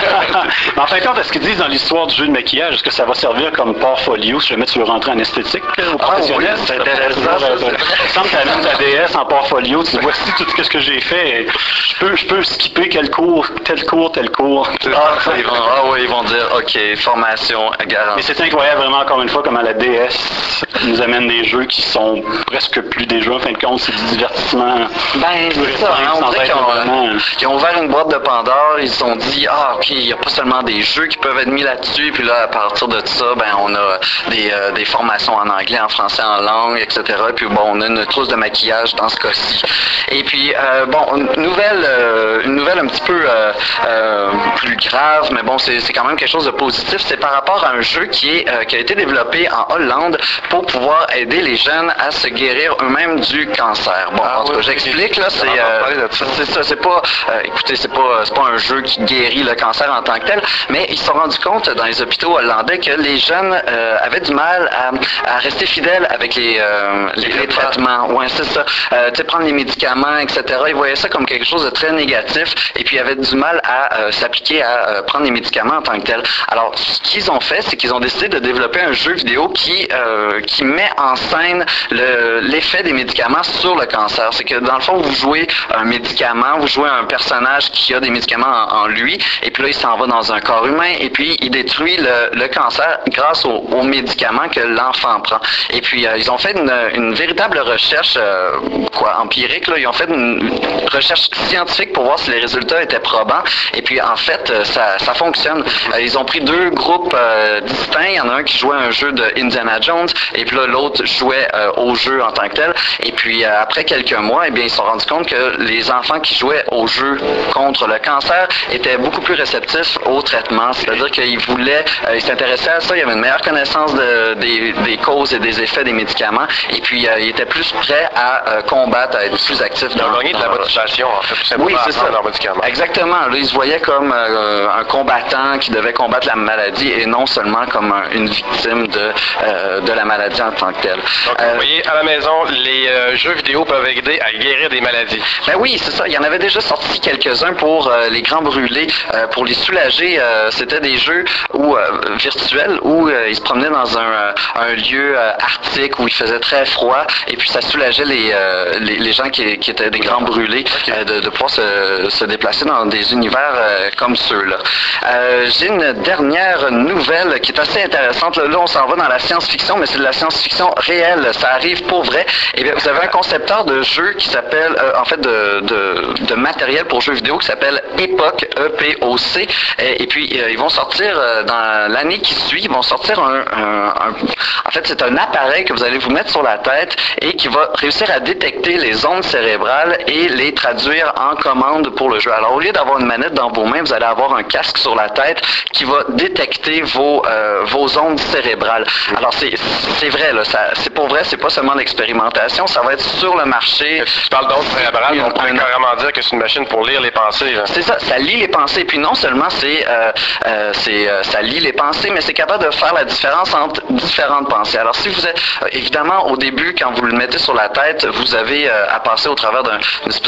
En fin de compte, est-ce qu'ils disent dans l'histoire du jeu de maquillage, est-ce que ça va servir comme portfolio si jamais tu veux rentrer en esthétique ou professionnel? Ah oui, c'est intéressant. Ça me t'amènes ta D S en portfolio, tu dis voici tout ce que j'ai fait. Je peux, je peux skipper quel cours, tel cours, tel cours. Ah, ils vont, ah oui, ils vont dire OK, formation garantie. Mais c'est incroyable vraiment encore une fois comment la D S nous amène des jeux qui sont presque plus des jeux, en fin de compte, c'est du divertissement. Ben, c'est ça, hein, on dirait qu'ils ont, vraiment... ils ont ouvert une boîte de Pandore, ils se sont dit, ah, OK, il n'y a pas seulement des jeux qui peuvent être mis là-dessus, puis là, à partir de ça, ben, on a des, euh, des formations en anglais, en français, en langue, et cetera. Puis bon, on a une trousse de maquillage dans ce cas-ci. Et puis, euh, bon, une nouvelle, euh, une nouvelle un petit peu euh, euh, plus grave, mais bon, c'est, c'est quand même quelque chose de positif, c'est par rapport à un jeu qui, est, euh, qui a été développé en Hollande pour pouvoir aider les jeunes à se guérir eux-mêmes du cancer. Bon, ah, en tout cas, oui, j'explique, là, c'est, euh, c'est ça, c'est pas, euh, écoutez, c'est pas, c'est pas un jeu qui guérit le cancer en tant que tel, mais ils se sont rendus compte dans les hôpitaux hollandais que les jeunes euh, avaient du mal à, à rester fidèles avec les, euh, les, les traitements. Ouais, c'est ça. Euh, tu sais, prendre les médicaments, et cetera. Ils voyaient ça comme quelque chose de très négatif et puis ils avaient du mal à euh, s'appliquer à euh, prendre les médicaments en tant que tel. Alors, ce qu'ils ont fait, c'est qu'ils ont décidé de développer un jeu vidéo qui, euh, qui met en scène le, l'effet des médicaments sur le cancer. C'est que dans le fond, vous jouez un médicament, vous jouez un personnage qui a des médicaments en, en lui, et puis là, il s'en va dans un corps humain, et puis il détruit le, le cancer grâce aux, aux médicaments que l'enfant prend. Et puis, euh, ils ont fait une, une véritable recherche, euh, quoi, empirique, là. Ils ont fait une recherche scientifique pour voir si les résultats étaient probants, et puis, en fait, ça, ça fonctionne. Euh, ils ont pris deux groupes euh, distincts. Il y en a un qui jouait un jeu de Indiana Jones, et puis là, l'autre jouait euh, au jeu en tant que tel. Et puis, euh, après quelques mois, eh bien, ils se sont rendus compte que les enfants qui jouaient au jeu contre le cancer étaient beaucoup plus réceptifs au traitement. C'est-à-dire qu'ils voulaient, euh, ils s'intéressaient à ça, il y avait une meilleure connaissance de, des, des causes et des effets des médicaments, et puis euh, ils étaient plus prêts à euh, combattre, à être plus actifs dans, ils ont gagné de la motivation, en fait, tout simplement. Oui, c'est ça. Exactement. Là, ils se voyaient comme euh, un combattant qui devait combattre la maladie et non seulement comme un, une victime de, euh, de la maladie en tant que telle. Donc, euh, vous voyez, à la maison, les euh, jeux vidéo peuvent aider à guérir des maladies. Ben oui, c'est ça. Il y en avait déjà sorti quelques-uns pour euh, les grands brûlés, euh, pour les soulager. Euh, c'était des jeux où, euh, virtuels où euh, ils se promenaient dans un, euh, un lieu euh, arctique où il faisait très froid et puis ça soulageait les, euh, les, les gens qui, qui étaient des grands brûlés okay. euh, de, de pouvoir se, se déplacer dans des univers euh, comme ceux-là. Euh, j'ai une dernière nouvelle qui est assez intéressante. Là, là on s'en va dans la science-fiction, mais c'est de la science-fiction réelle. Ça arrive pour vrai. Eh bien, vous avez un concepteur de jeu qui s'appelle, euh, en fait, de, de, de matériel pour jeux vidéo qui s'appelle Epoch, E P O C. Et, et puis, euh, ils vont sortir, euh, dans l'année qui suit, ils vont sortir un, un, un... En fait, c'est un appareil que vous allez vous mettre sur la tête et qui va réussir à détecter les ondes cérébrales et les traduire en commandes pour le jeu. Alors, au lieu d'avoir une manette dans vos mains, vous allez avoir un casque sur la tête qui va détecter vos, euh, vos ondes cérébrales. Alors, c'est, c'est vrai, là, ça, c'est pour vrai, c'est pas seulement l'expérimentation, ça va être sur le marché. Tu parles d'ondes cérébrales, on pourrait carrément dire que c'est une machine pour lire les pensées. Là. C'est ça, ça lit les pensées. Puis non seulement c'est, euh, euh, c'est euh, ça lit les pensées, mais c'est capable de faire la différence entre différentes pensées. Alors si vous êtes, euh, évidemment, au début, quand vous le mettez sur la tête, vous avez euh, à passer au travers d'une espèce de, de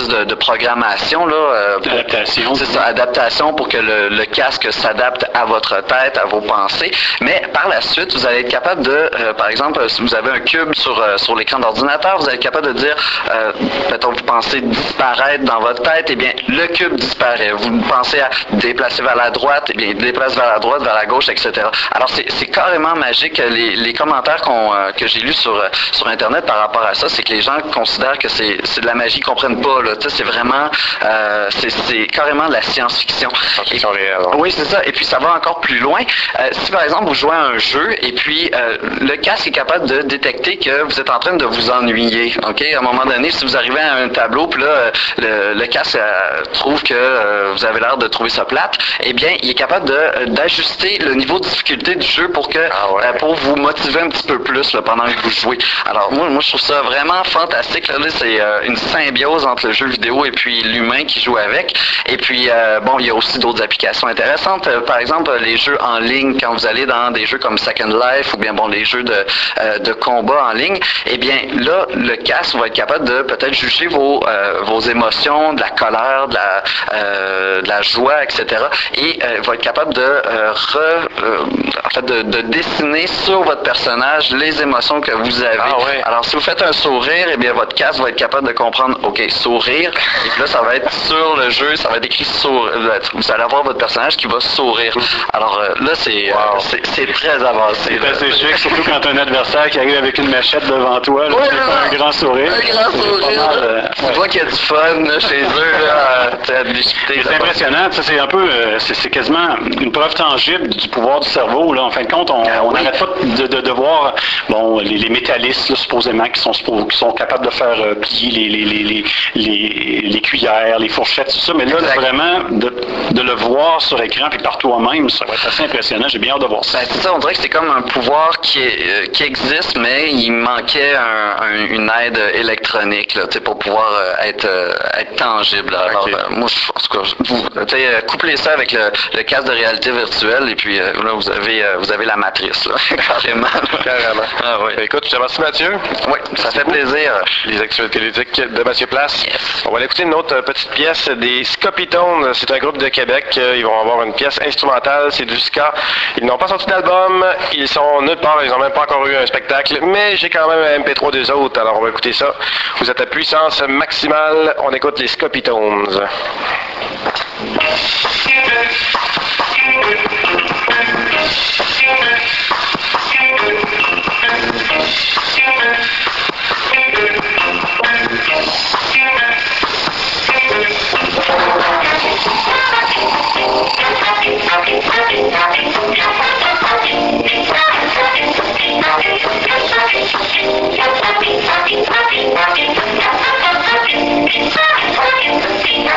programmation, là. Euh, pour, adaptation. C'est ça, adaptation pour que le, le casque s'adapte à votre tête, à vos pensées. Mais par la suite, vous allez être capable de, euh, par exemple, si vous avez un cube sur, euh, sur l'écran d'ordinateur, vous allez être capable de dire, euh, mettons, vous pensez disparaître dans votre tête, eh bien, le cube disparaît. Vous pensez à déplacer vers la droite, eh bien, il déplace vers la droite, vers la gauche, et cetera. Alors, c'est, c'est carrément magique. Les, les commentaires qu'on, euh, que j'ai lus sur, euh, sur Internet par rapport à ça, c'est que les gens considèrent que c'est, c'est de la magie, ils comprennent pas, là. Tu sais, c'est vraiment, euh, c'est, c'est carrément de la science-fiction. Science-fiction réelle. Oui, c'est ça. Et puis, ça va encore plus loin. Euh, si, par exemple, vous jouez à un jeu et puis euh, le casque est capable de détecter que vous êtes en train de vous ennuyer. Ok, à un moment donné, si vous arrivez à un tableau, puis là, le, le casque euh, trouve que euh, vous avez l'air de trouver ça plate, eh bien, il est capable de, d'ajuster le niveau de difficulté du jeu pour que ah ouais. euh, pour vous motiver un petit peu plus là, pendant que vous jouez. Alors, moi, moi, je trouve ça vraiment fantastique. Là, là c'est euh, une symbiose entre le jeu vidéo et puis l'humain qui joue avec. Et puis, euh, bon, il y a aussi d'autres applications intéressantes. Euh, par exemple, les jeux en ligne, quand vous allez dans des jeux comme Second Life ou bien bon les jeux de, euh, de combat en ligne, eh bien là, le casque va être capable de peut-être juger vos, euh, vos émotions, de la colère, de la, euh, de la joie, et cetera. Et euh, va être capable de, euh, re, euh, en fait, de, de dessiner sur votre personnage les émotions que vous avez. Ah ouais. Alors, si vous faites un sourire, eh bien votre casque va être capable de comprendre, OK, sourire, et puis là, ça va être sur le jeu, ça va être écrit sourire. Vous allez avoir votre personnage qui va sourire. Alors euh, là, c'est, wow. euh, c'est, c'est très avancé. C'est assez chic, surtout quand tu as un adversaire qui arrive avec une machette devant toi, là, ouais, c'est un grand sourire. Un grand sourire. Mal, euh, tu ouais. vois qu'il y a du fun là, chez eux, là, à discuter. C'est impressionnant, ça, c'est un peu, euh, c'est, c'est quasiment une preuve tangible du pouvoir du cerveau. Là. En fin de compte, on ah, n'arrête oui. pas de, de, de voir bon, les, les métallistes, là, supposément, qui sont, qui sont capables de faire euh, plier les, les, les, les, les, les cuillères, les fourchettes, tout ça. Mais là, là vraiment, de, de le voir sur écran puis par toi-même, ça va être assez impressionnant. J'ai bien hâte de voir ça. Ben, c'est ça, on dirait que c'est comme un pouvoir qui, est, euh, qui existe, mais il manquait un, un, une aide électronique là, pour pouvoir euh, être, euh, être tangible. Alors, okay. euh, moi, je pense que vous euh, couplez ça avec le, le casque de réalité virtuelle et puis euh, là, vous avez, euh, vous avez la matrice, là, carrément. Carrément. Ah, oui. Écoute, je te remercie, Mathieu. Oui, ça fait plaisir. Les actualités ludiques de Mathieu Place. Yes. On va aller écouter une autre petite pièce des Scopitones. C'est un groupe de Québec. Ils vont avoir une pièce instrumentale. C'est du ska. Ils n'ont pas sorti d'album. Ils sont nulle part. Ils n'ont même pas encore eu un spectacle. Mais j'ai quand même un M P trois des autres. Alors, on va écouter ça. Vous êtes à puissance maximale. On écoute les Scopitones.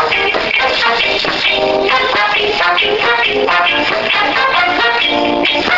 Thank you.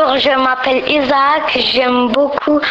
Bonjour, je m'appelle Isaac, j'aime beaucoup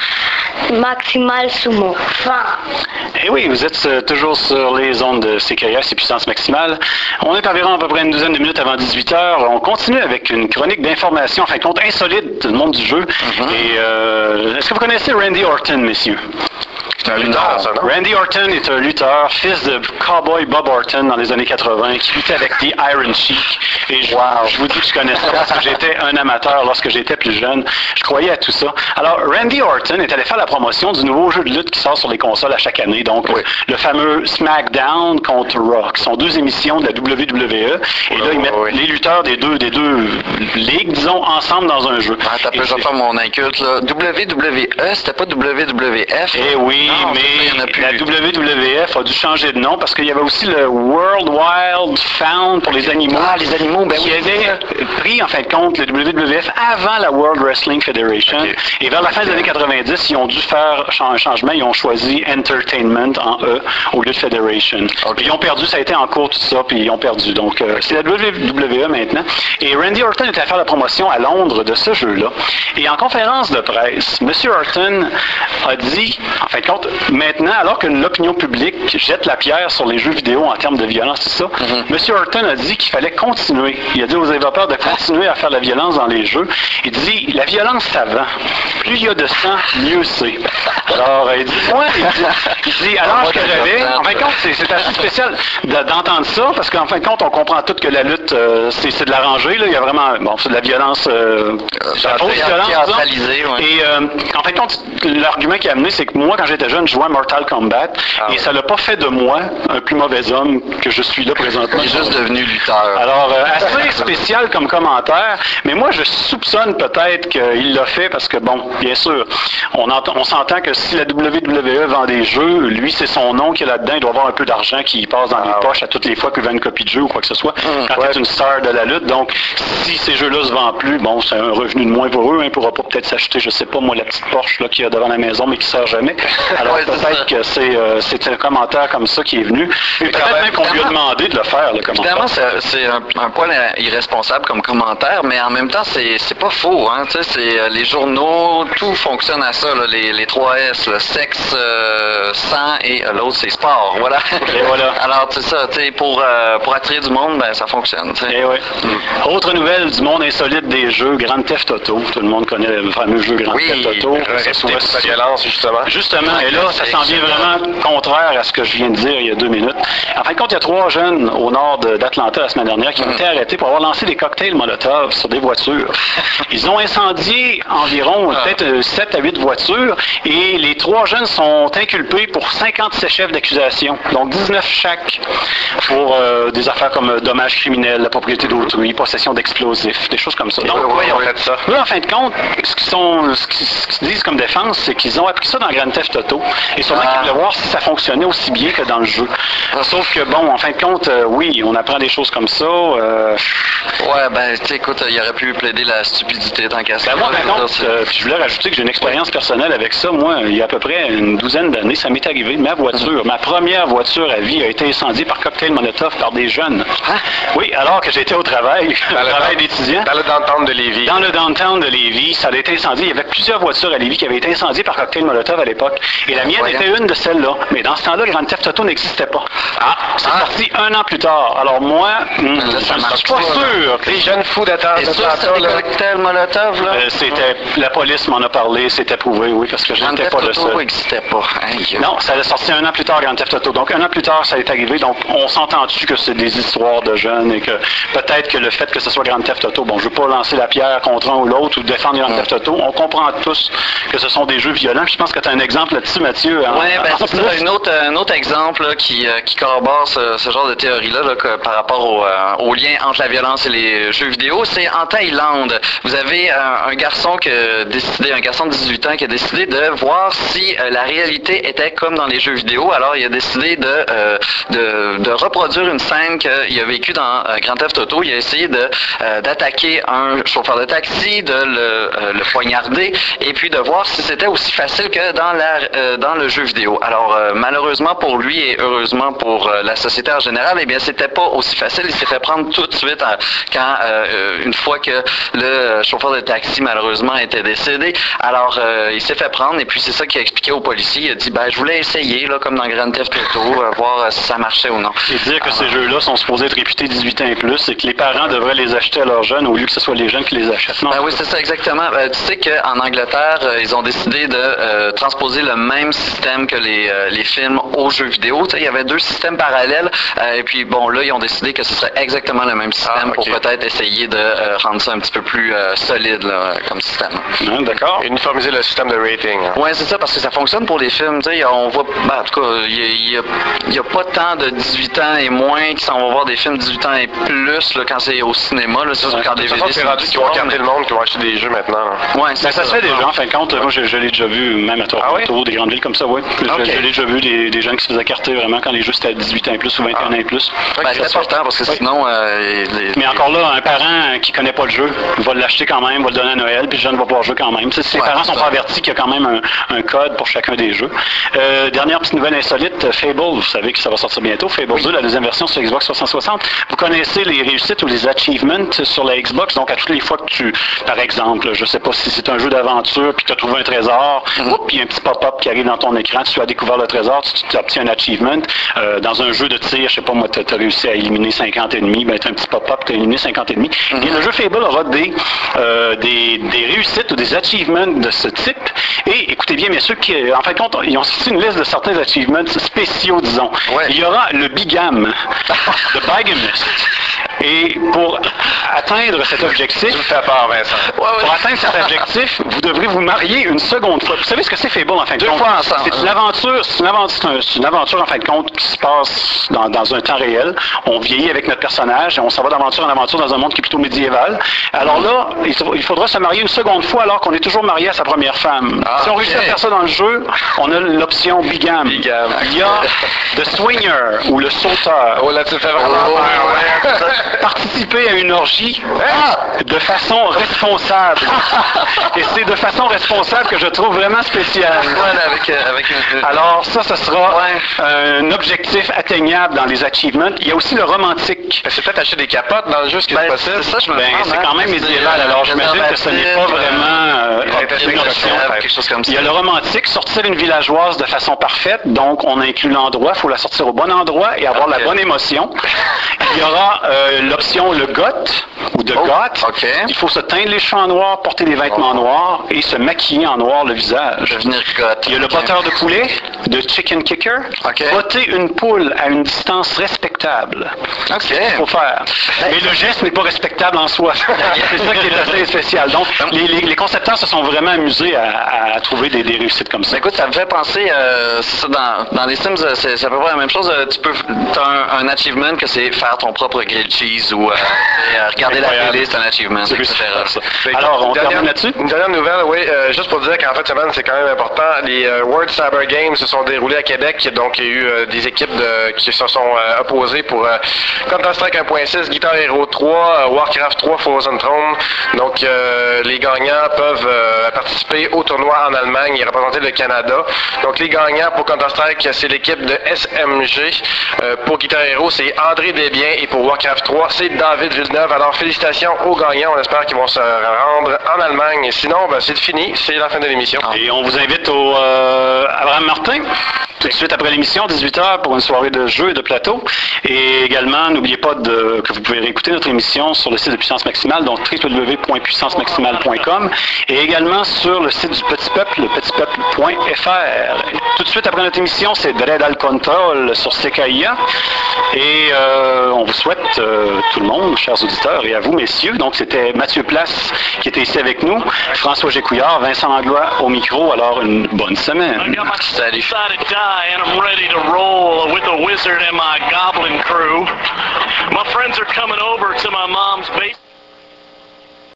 Maximal Sumo. Enfin. Et oui, vous êtes euh, toujours sur les ondes de C K I S et Puissance Maximale. On est environ à peu près une douzaine de minutes avant dix-huit heures. On continue avec une chronique d'informations, en fin de compte, insolite du monde du jeu. Mm-hmm. Et euh, est-ce que vous connaissez Randy Orton, messieurs? C'est un lutteur, ça, non? Randy Orton est un lutteur, fils de cowboy Bob Orton dans les années quatre-vingt, qui luttait avec The Iron Sheik. Et je, wow. je vous dis que je connais ça parce que j'étais un amateur lorsque j'étais plus jeune. Je croyais à tout ça. Alors, Randy Orton est allé faire la promotion du nouveau jeu de lutte qui sort sur les consoles à chaque année. Donc, oui. le fameux SmackDown contre Raw, qui sont deux émissions de la W W E. Et là, ils mettent oui. les lutteurs des deux, des deux ligues, disons, ensemble dans un jeu. Ah, t'as peu de faire mon inculte, là. W W E, c'était pas W W F? Eh oui. Non, mais la W W F a dû changer de nom parce qu'il y avait aussi le World Wild Fund pour les animaux. Ah, les animaux, ben qui oui. avait pris, en fin de compte, le W W F avant la World Wrestling Federation. Okay. Et vers la fin des années quatre-vingt-dix, ils ont dû faire un changement. Ils ont choisi Entertainment en E au lieu de Federation. Okay. Ils ont perdu, ça a été en cours tout ça, puis ils ont perdu. Donc, euh, c'est la W W E maintenant. Et Randy Orton était à faire la promotion à Londres de ce jeu-là. Et en conférence de presse, M. Orton a dit, en fin de compte, maintenant, alors que l'opinion publique jette la pierre sur les jeux vidéo en termes de violence, tout ça, mm-hmm. M. Orton a dit qu'il fallait continuer. Il a dit aux développeurs de continuer à faire la violence dans les jeux. Il dit, la violence, ça vend. Plus il y a de sang, mieux c'est. Alors, il dit, moi, il dit, il dit à l'âge que j'avais, en fin de compte, c'est, c'est assez spécial d'entendre ça, parce qu'en fin de compte, on comprend tout que la lutte, euh, c'est, c'est de l'arrangé, là. Il y a vraiment, bon, c'est de la violence, euh, c'est la fausse violence, ouais. Et euh, en fin de compte, l'argument qui a amené, c'est que moi, quand j'étais jeune, je jouais à Mortal Kombat, ah, et ouais. ça l'a pas fait de moi un plus mauvais homme que je suis là présentement. Il est juste devenu lutteur. Alors, euh, assez spécial comme commentaire, mais moi, je soupçonne peut-être qu'il l'a fait parce que, bon, bien sûr, on, entend, on s'entend que si la W W E vend des jeux, lui, c'est son nom qui est là-dedans, il doit avoir un peu d'argent qui passe dans ah, les ouais. poches à toutes les fois qu'il vend une copie de jeu ou quoi que ce soit, mmh, quand ouais. tu es une star de la lutte. Donc, si ces jeux-là se vendent plus, bon, c'est un revenu de moins pour eux, hein, il pourra pas peut-être s'acheter, je sais pas, moi, la petite Porsche là, qu'il y a devant la maison, mais qui sert jamais. Alors, ouais, peut-être que c'est, euh, c'est un commentaire comme ça qui est venu. Et peut-être même, même qu'on lui a demandé de le faire, le commentaire. Évidemment, c'est, c'est un, un poil irresponsable comme commentaire, mais en même temps, c'est, c'est pas faux. Hein, tu sais, c'est, les journaux, tout fonctionne à ça, là, les, les trois S, le sexe, euh, sang et euh, l'autre, c'est sport. Voilà. Et voilà. Alors, c'est ça, tu sais, pour, euh, pour attirer du monde, ben, ça fonctionne. Et oui. Mm. Autre nouvelle du monde insolite des jeux, Grand Theft Auto. Tout le monde connaît le fameux jeu Grand oui, Theft Auto. Respecter sa violence, justement. Justement, et là, ça s'en vient vraiment contraire à ce que je viens de dire il y a deux minutes. En fin de compte, il y a trois jeunes au nord de, d'Atlanta la semaine dernière qui ont mm. été arrêtés pour avoir lancé des cocktails Molotov sur des voitures. Ils ont incendié environ ah. peut-être sept à huit voitures et les trois jeunes sont inculpés pour cinquante-sept chefs d'accusation, donc dix-neuf chaque pour euh, des affaires comme dommages criminels, la propriété d'autrui, possession d'explosifs, des choses comme ça. Donc, oui, ils ont fait ça. Eux, en fin de compte, ce qu'ils, sont, ce qu'ils, ce qu'ils disent comme défense, c'est qu'ils ont appris ça dans Grand Theft Auto et sûrement ah. qu'ils voulaient voir si ça fonctionnait aussi bien que dans le jeu. Sauf que, bon, en fin de compte, euh, oui, on apprend des choses comme ça. Euh... Ouais, ben, tu sais, écoute, il aurait pu plaider la stupidité tant qu'à ça. Ben moi, par contre, euh, je voulais rajouter que j'ai une expérience personnelle avec ça. Moi, il y a à peu près une douzaine d'années, ça m'est arrivé. Ma voiture, mm-hmm. ma première voiture à vie a été incendiée par cocktail Molotov par des jeunes. Hein? Oui, alors que j'étais au travail, au travail d'étudiant. Dans le downtown de Lévis. Dans le downtown de Lévis, ça a été incendié. Il y avait plusieurs voitures à Lévis qui avaient été incendiées par cocktail Molotov à l'époque. Et la mienne Voyons. était une de celles-là. Mais dans ce temps-là, Grand Theft Auto n'existait pas. Ah, c'est ah. sorti un an plus tard. Alors moi, hum, je ne suis pas sûr. Les jeunes fous d'attente. Et ça, c'était des cocktails Molotov, là? Euh, c'était, la police m'en a parlé, c'était prouvé, oui, parce que je n'étais pas le seul. Grand Theft Auto n'existait pas. Hein, non, ça a sorti un an plus tard, Grand Theft Auto. Donc un an plus tard, ça est arrivé. Donc on s'entend-tu que c'est des histoires de jeunes et que peut-être que le fait que ce soit Grand Theft Auto, bon, je ne veux pas lancer la pierre contre un ou l'autre ou défendre Grand Theft Auto. On comprend tous que ce sont des jeux violents. Je pense que tu as un exemple là-dessus, Mathieu. Oui, ben, c'est ça, un autre, un autre exemple là, qui, euh, qui corrobore ce, ce genre de théorie-là là, que, par rapport au, euh, au lien entre la violence et les jeux vidéo. C'est en Thaïlande. Vous avez un, un garçon qui a décidé, un garçon de dix-huit ans qui a décidé de voir si euh, la réalité était comme dans les jeux vidéo. Alors, il a décidé de, euh, de, de reproduire une scène qu'il a vécue dans euh, Grand Theft Auto. Il a essayé de euh, d'attaquer un chauffeur de taxi, de le, euh, le poignarder, et puis de voir si c'était aussi facile que dans la euh, dans le jeu vidéo. Alors euh, malheureusement pour lui et heureusement pour euh, la société en général, eh bien c'était pas aussi facile. Il s'est fait prendre tout de suite hein, quand euh, une fois que le chauffeur de taxi malheureusement était décédé. Alors euh, il s'est fait prendre et puis c'est ça qu'il a expliqué aux policiers. Il a dit ben je voulais essayer là comme dans Grand Theft Auto euh, voir euh, si ça marchait ou non. Et dire que Alors, ces jeux-là sont supposés être réputés dix-huit ans et plus et que les parents devraient les acheter à leurs jeunes au lieu que ce soit les jeunes qui les achètent. Non, ben oui c'est ça exactement. Euh, tu sais qu'en Angleterre euh, ils ont décidé de euh, transposer le même système que les euh, les films aux jeux vidéo. Tu sais il y avait deux systèmes parallèles euh, et puis bon là ils ont décidé que ce serait exactement le même système ah, okay. pour peut-être essayer de euh, rendre ça un petit peu plus euh, solide là, comme système. Mmh, d'accord. Uniformiser le système de rating. Hein. Oui, c'est ça, parce que ça fonctionne pour les films. Tu sais, on voit, ben, en tout cas, il n'y a, a, a pas tant de dix-huit ans et moins qui s'en vont voir des films dix-huit ans et plus là, quand c'est au cinéma. Là, c'est sûr quand D V D, c'est rendu qui vont capter le monde, qui vont acheter des jeux maintenant. Oui, ben, ça se fait déjà, en fin de compte. Moi, je, je l'ai déjà vu, même à Toronto, ah, oui? des grandes villes comme ça, oui. Je, okay. je l'ai déjà vu, des, des gens qui se faisaient carter vraiment quand les jeux c'était à dix-huit ans et plus ou vingt et un ah. ans et plus. Ben, c'est important, parce que oui. sinon... Euh, les, Mais encore là, un parent qui connaît pas le jeu va l'acheter quand même, va le donner à Noël, puis le jeune va pouvoir jouer quand même. Si les ouais, parents sont pas avertis qu'il y a quand même un, un code pour chacun des jeux. Euh, dernière petite nouvelle insolite, Fable, vous savez que ça va sortir bientôt. Fable oui. deux, la deuxième version sur Xbox trois cent soixante. Vous connaissez les réussites ou les achievements sur la Xbox, donc à toutes les fois que tu, par exemple, je sais pas si c'est un jeu d'aventure, puis tu as trouvé un trésor, mm-hmm. puis il y a un petit pop-up qui arrive dans ton écran, tu as découvert le trésor, tu, tu obtiens un achievement. Euh, dans un jeu de tir, je sais pas moi, tu as réussi à éliminer cinquante ennemis, ben tu as un petit pop-up, tu as éliminé cinquante ennemis. Mm-hmm. Et le jeu Fable aura des, euh, des, des réussites ou des achievements de ce type. Et écoutez bien, messieurs, qui, en fin de compte, ils ont sorti une liste de certains achievements spéciaux, disons. Ouais. Il y aura le bigam, le bigamist. Et pour atteindre cet objectif, tu me fais peur, Vincent. Ouais, ouais. Pour atteindre cet objectif, vous devrez vous marier une seconde fois. Vous savez ce que c'est Fable en fin de Deux compte? Deux fois ensemble. C'est une aventure, c'est une aventure, c'est une aventure en fin de compte qui se passe dans, dans un temps réel. On vieillit avec notre personnage et on s'en va d'aventure en aventure dans un monde qui est plutôt médiéval. Alors là, il faudra se marier une seconde fois alors qu'on est toujours marié à sa première femme. Ah, si on réussit okay. à faire ça dans le jeu, on a l'option bigam. Bigam. Il y a le swinger ou le sauteur. Oh là, tu fais vraiment oh, ouais. Participer à une orgie de façon responsable. Et c'est de façon responsable que je trouve vraiment spécial. Ouais, avec, euh, avec une... Alors ça, ce sera ouais. un objectif atteignable dans les achievements. Il y a aussi le romantique. C'est peut-être acheter des capotes dans le jeu, ce qui ben, est possible. C'est ça, je me ben, demande. C'est hein, quand même médiéval. Alors j'imagine que ce n'est pas vraiment euh, une option. Quelque chose comme ça. Il y a le romantique, sortir une villageoise de façon parfaite. Donc on inclut l'endroit, il faut la sortir au bon endroit et avoir okay. la bonne émotion. Il y aura euh, l'option le goth ou de oh, goth. Okay. Il faut se teindre les cheveux en noir, porter des vêtements oh. noirs et se maquiller en noir le visage. Devenir goth. Il y a le okay. botteur de poulet, de chicken kicker. Okay. Botter une poule à une distance respectable. Okay. C'est ce qu'il faut faire. Mais le geste n'est pas respectable en soi. C'est ça qui est assez spécial. Donc, les, les, les concepteurs se sont vraiment amusés à, à trouver des, des réussites comme ça. Ben écoute, ça me fait penser, euh, ça, dans, dans les Sims, c'est, c'est à peu près la même chose. Tu peux, t'as un, un achievement que c'est faire ton propre grilled cheese ou euh, regarder la télé, c'est un achievement, et cetera. Alors, on termine là-dessus? Une dernière nouvelle, oui, euh, juste pour dire qu'en fait, semaine, c'est quand même important. Les euh, World Cyber Games se sont déroulés à Québec, donc il y a eu euh, des équipes de, qui se sont euh, opposées pour euh, Counter-Strike un point six, Guitar Hero trois, euh, Warcraft trois, Frozen Throne. Donc, euh, les gagnants peuvent euh, participer au tournoi en Allemagne et représenter le Canada. Donc, les gagnants pour Counter-Strike, c'est l'équipe de S M G. Euh, pour Guitar Hero, c'est André Desbiens et pour Warcraft trois, c'est David Villeneuve. Alors, félicitations aux gagnants. On espère qu'ils vont se rendre en Allemagne. Et sinon, ben, c'est fini. C'est la fin de l'émission. Et on vous invite au euh, Abraham Martin, tout de suite après l'émission, dix-huit heures, pour une soirée de jeux et de plateau. Et également, n'oubliez pas de, que vous pouvez réécouter notre émission sur le site de Puissance Maximale, donc w w w point puissance maximale point com, et également sur le site du Petit Peuple, le petit peuple point f r. Tout de suite après notre émission, c'est Dread al Control sur C K I A. Et euh, on vous souhaite, euh, tout le monde, chers auditeurs, et à vous, messieurs. Donc, c'était Mathieu Place qui était ici avec nous, François Gécouillard, Vincent Langlois au micro. Alors, une bonne semaine. Salut. And I'm ready to roll with a wizard and my goblin crew. My friends are coming over to my mom's basement.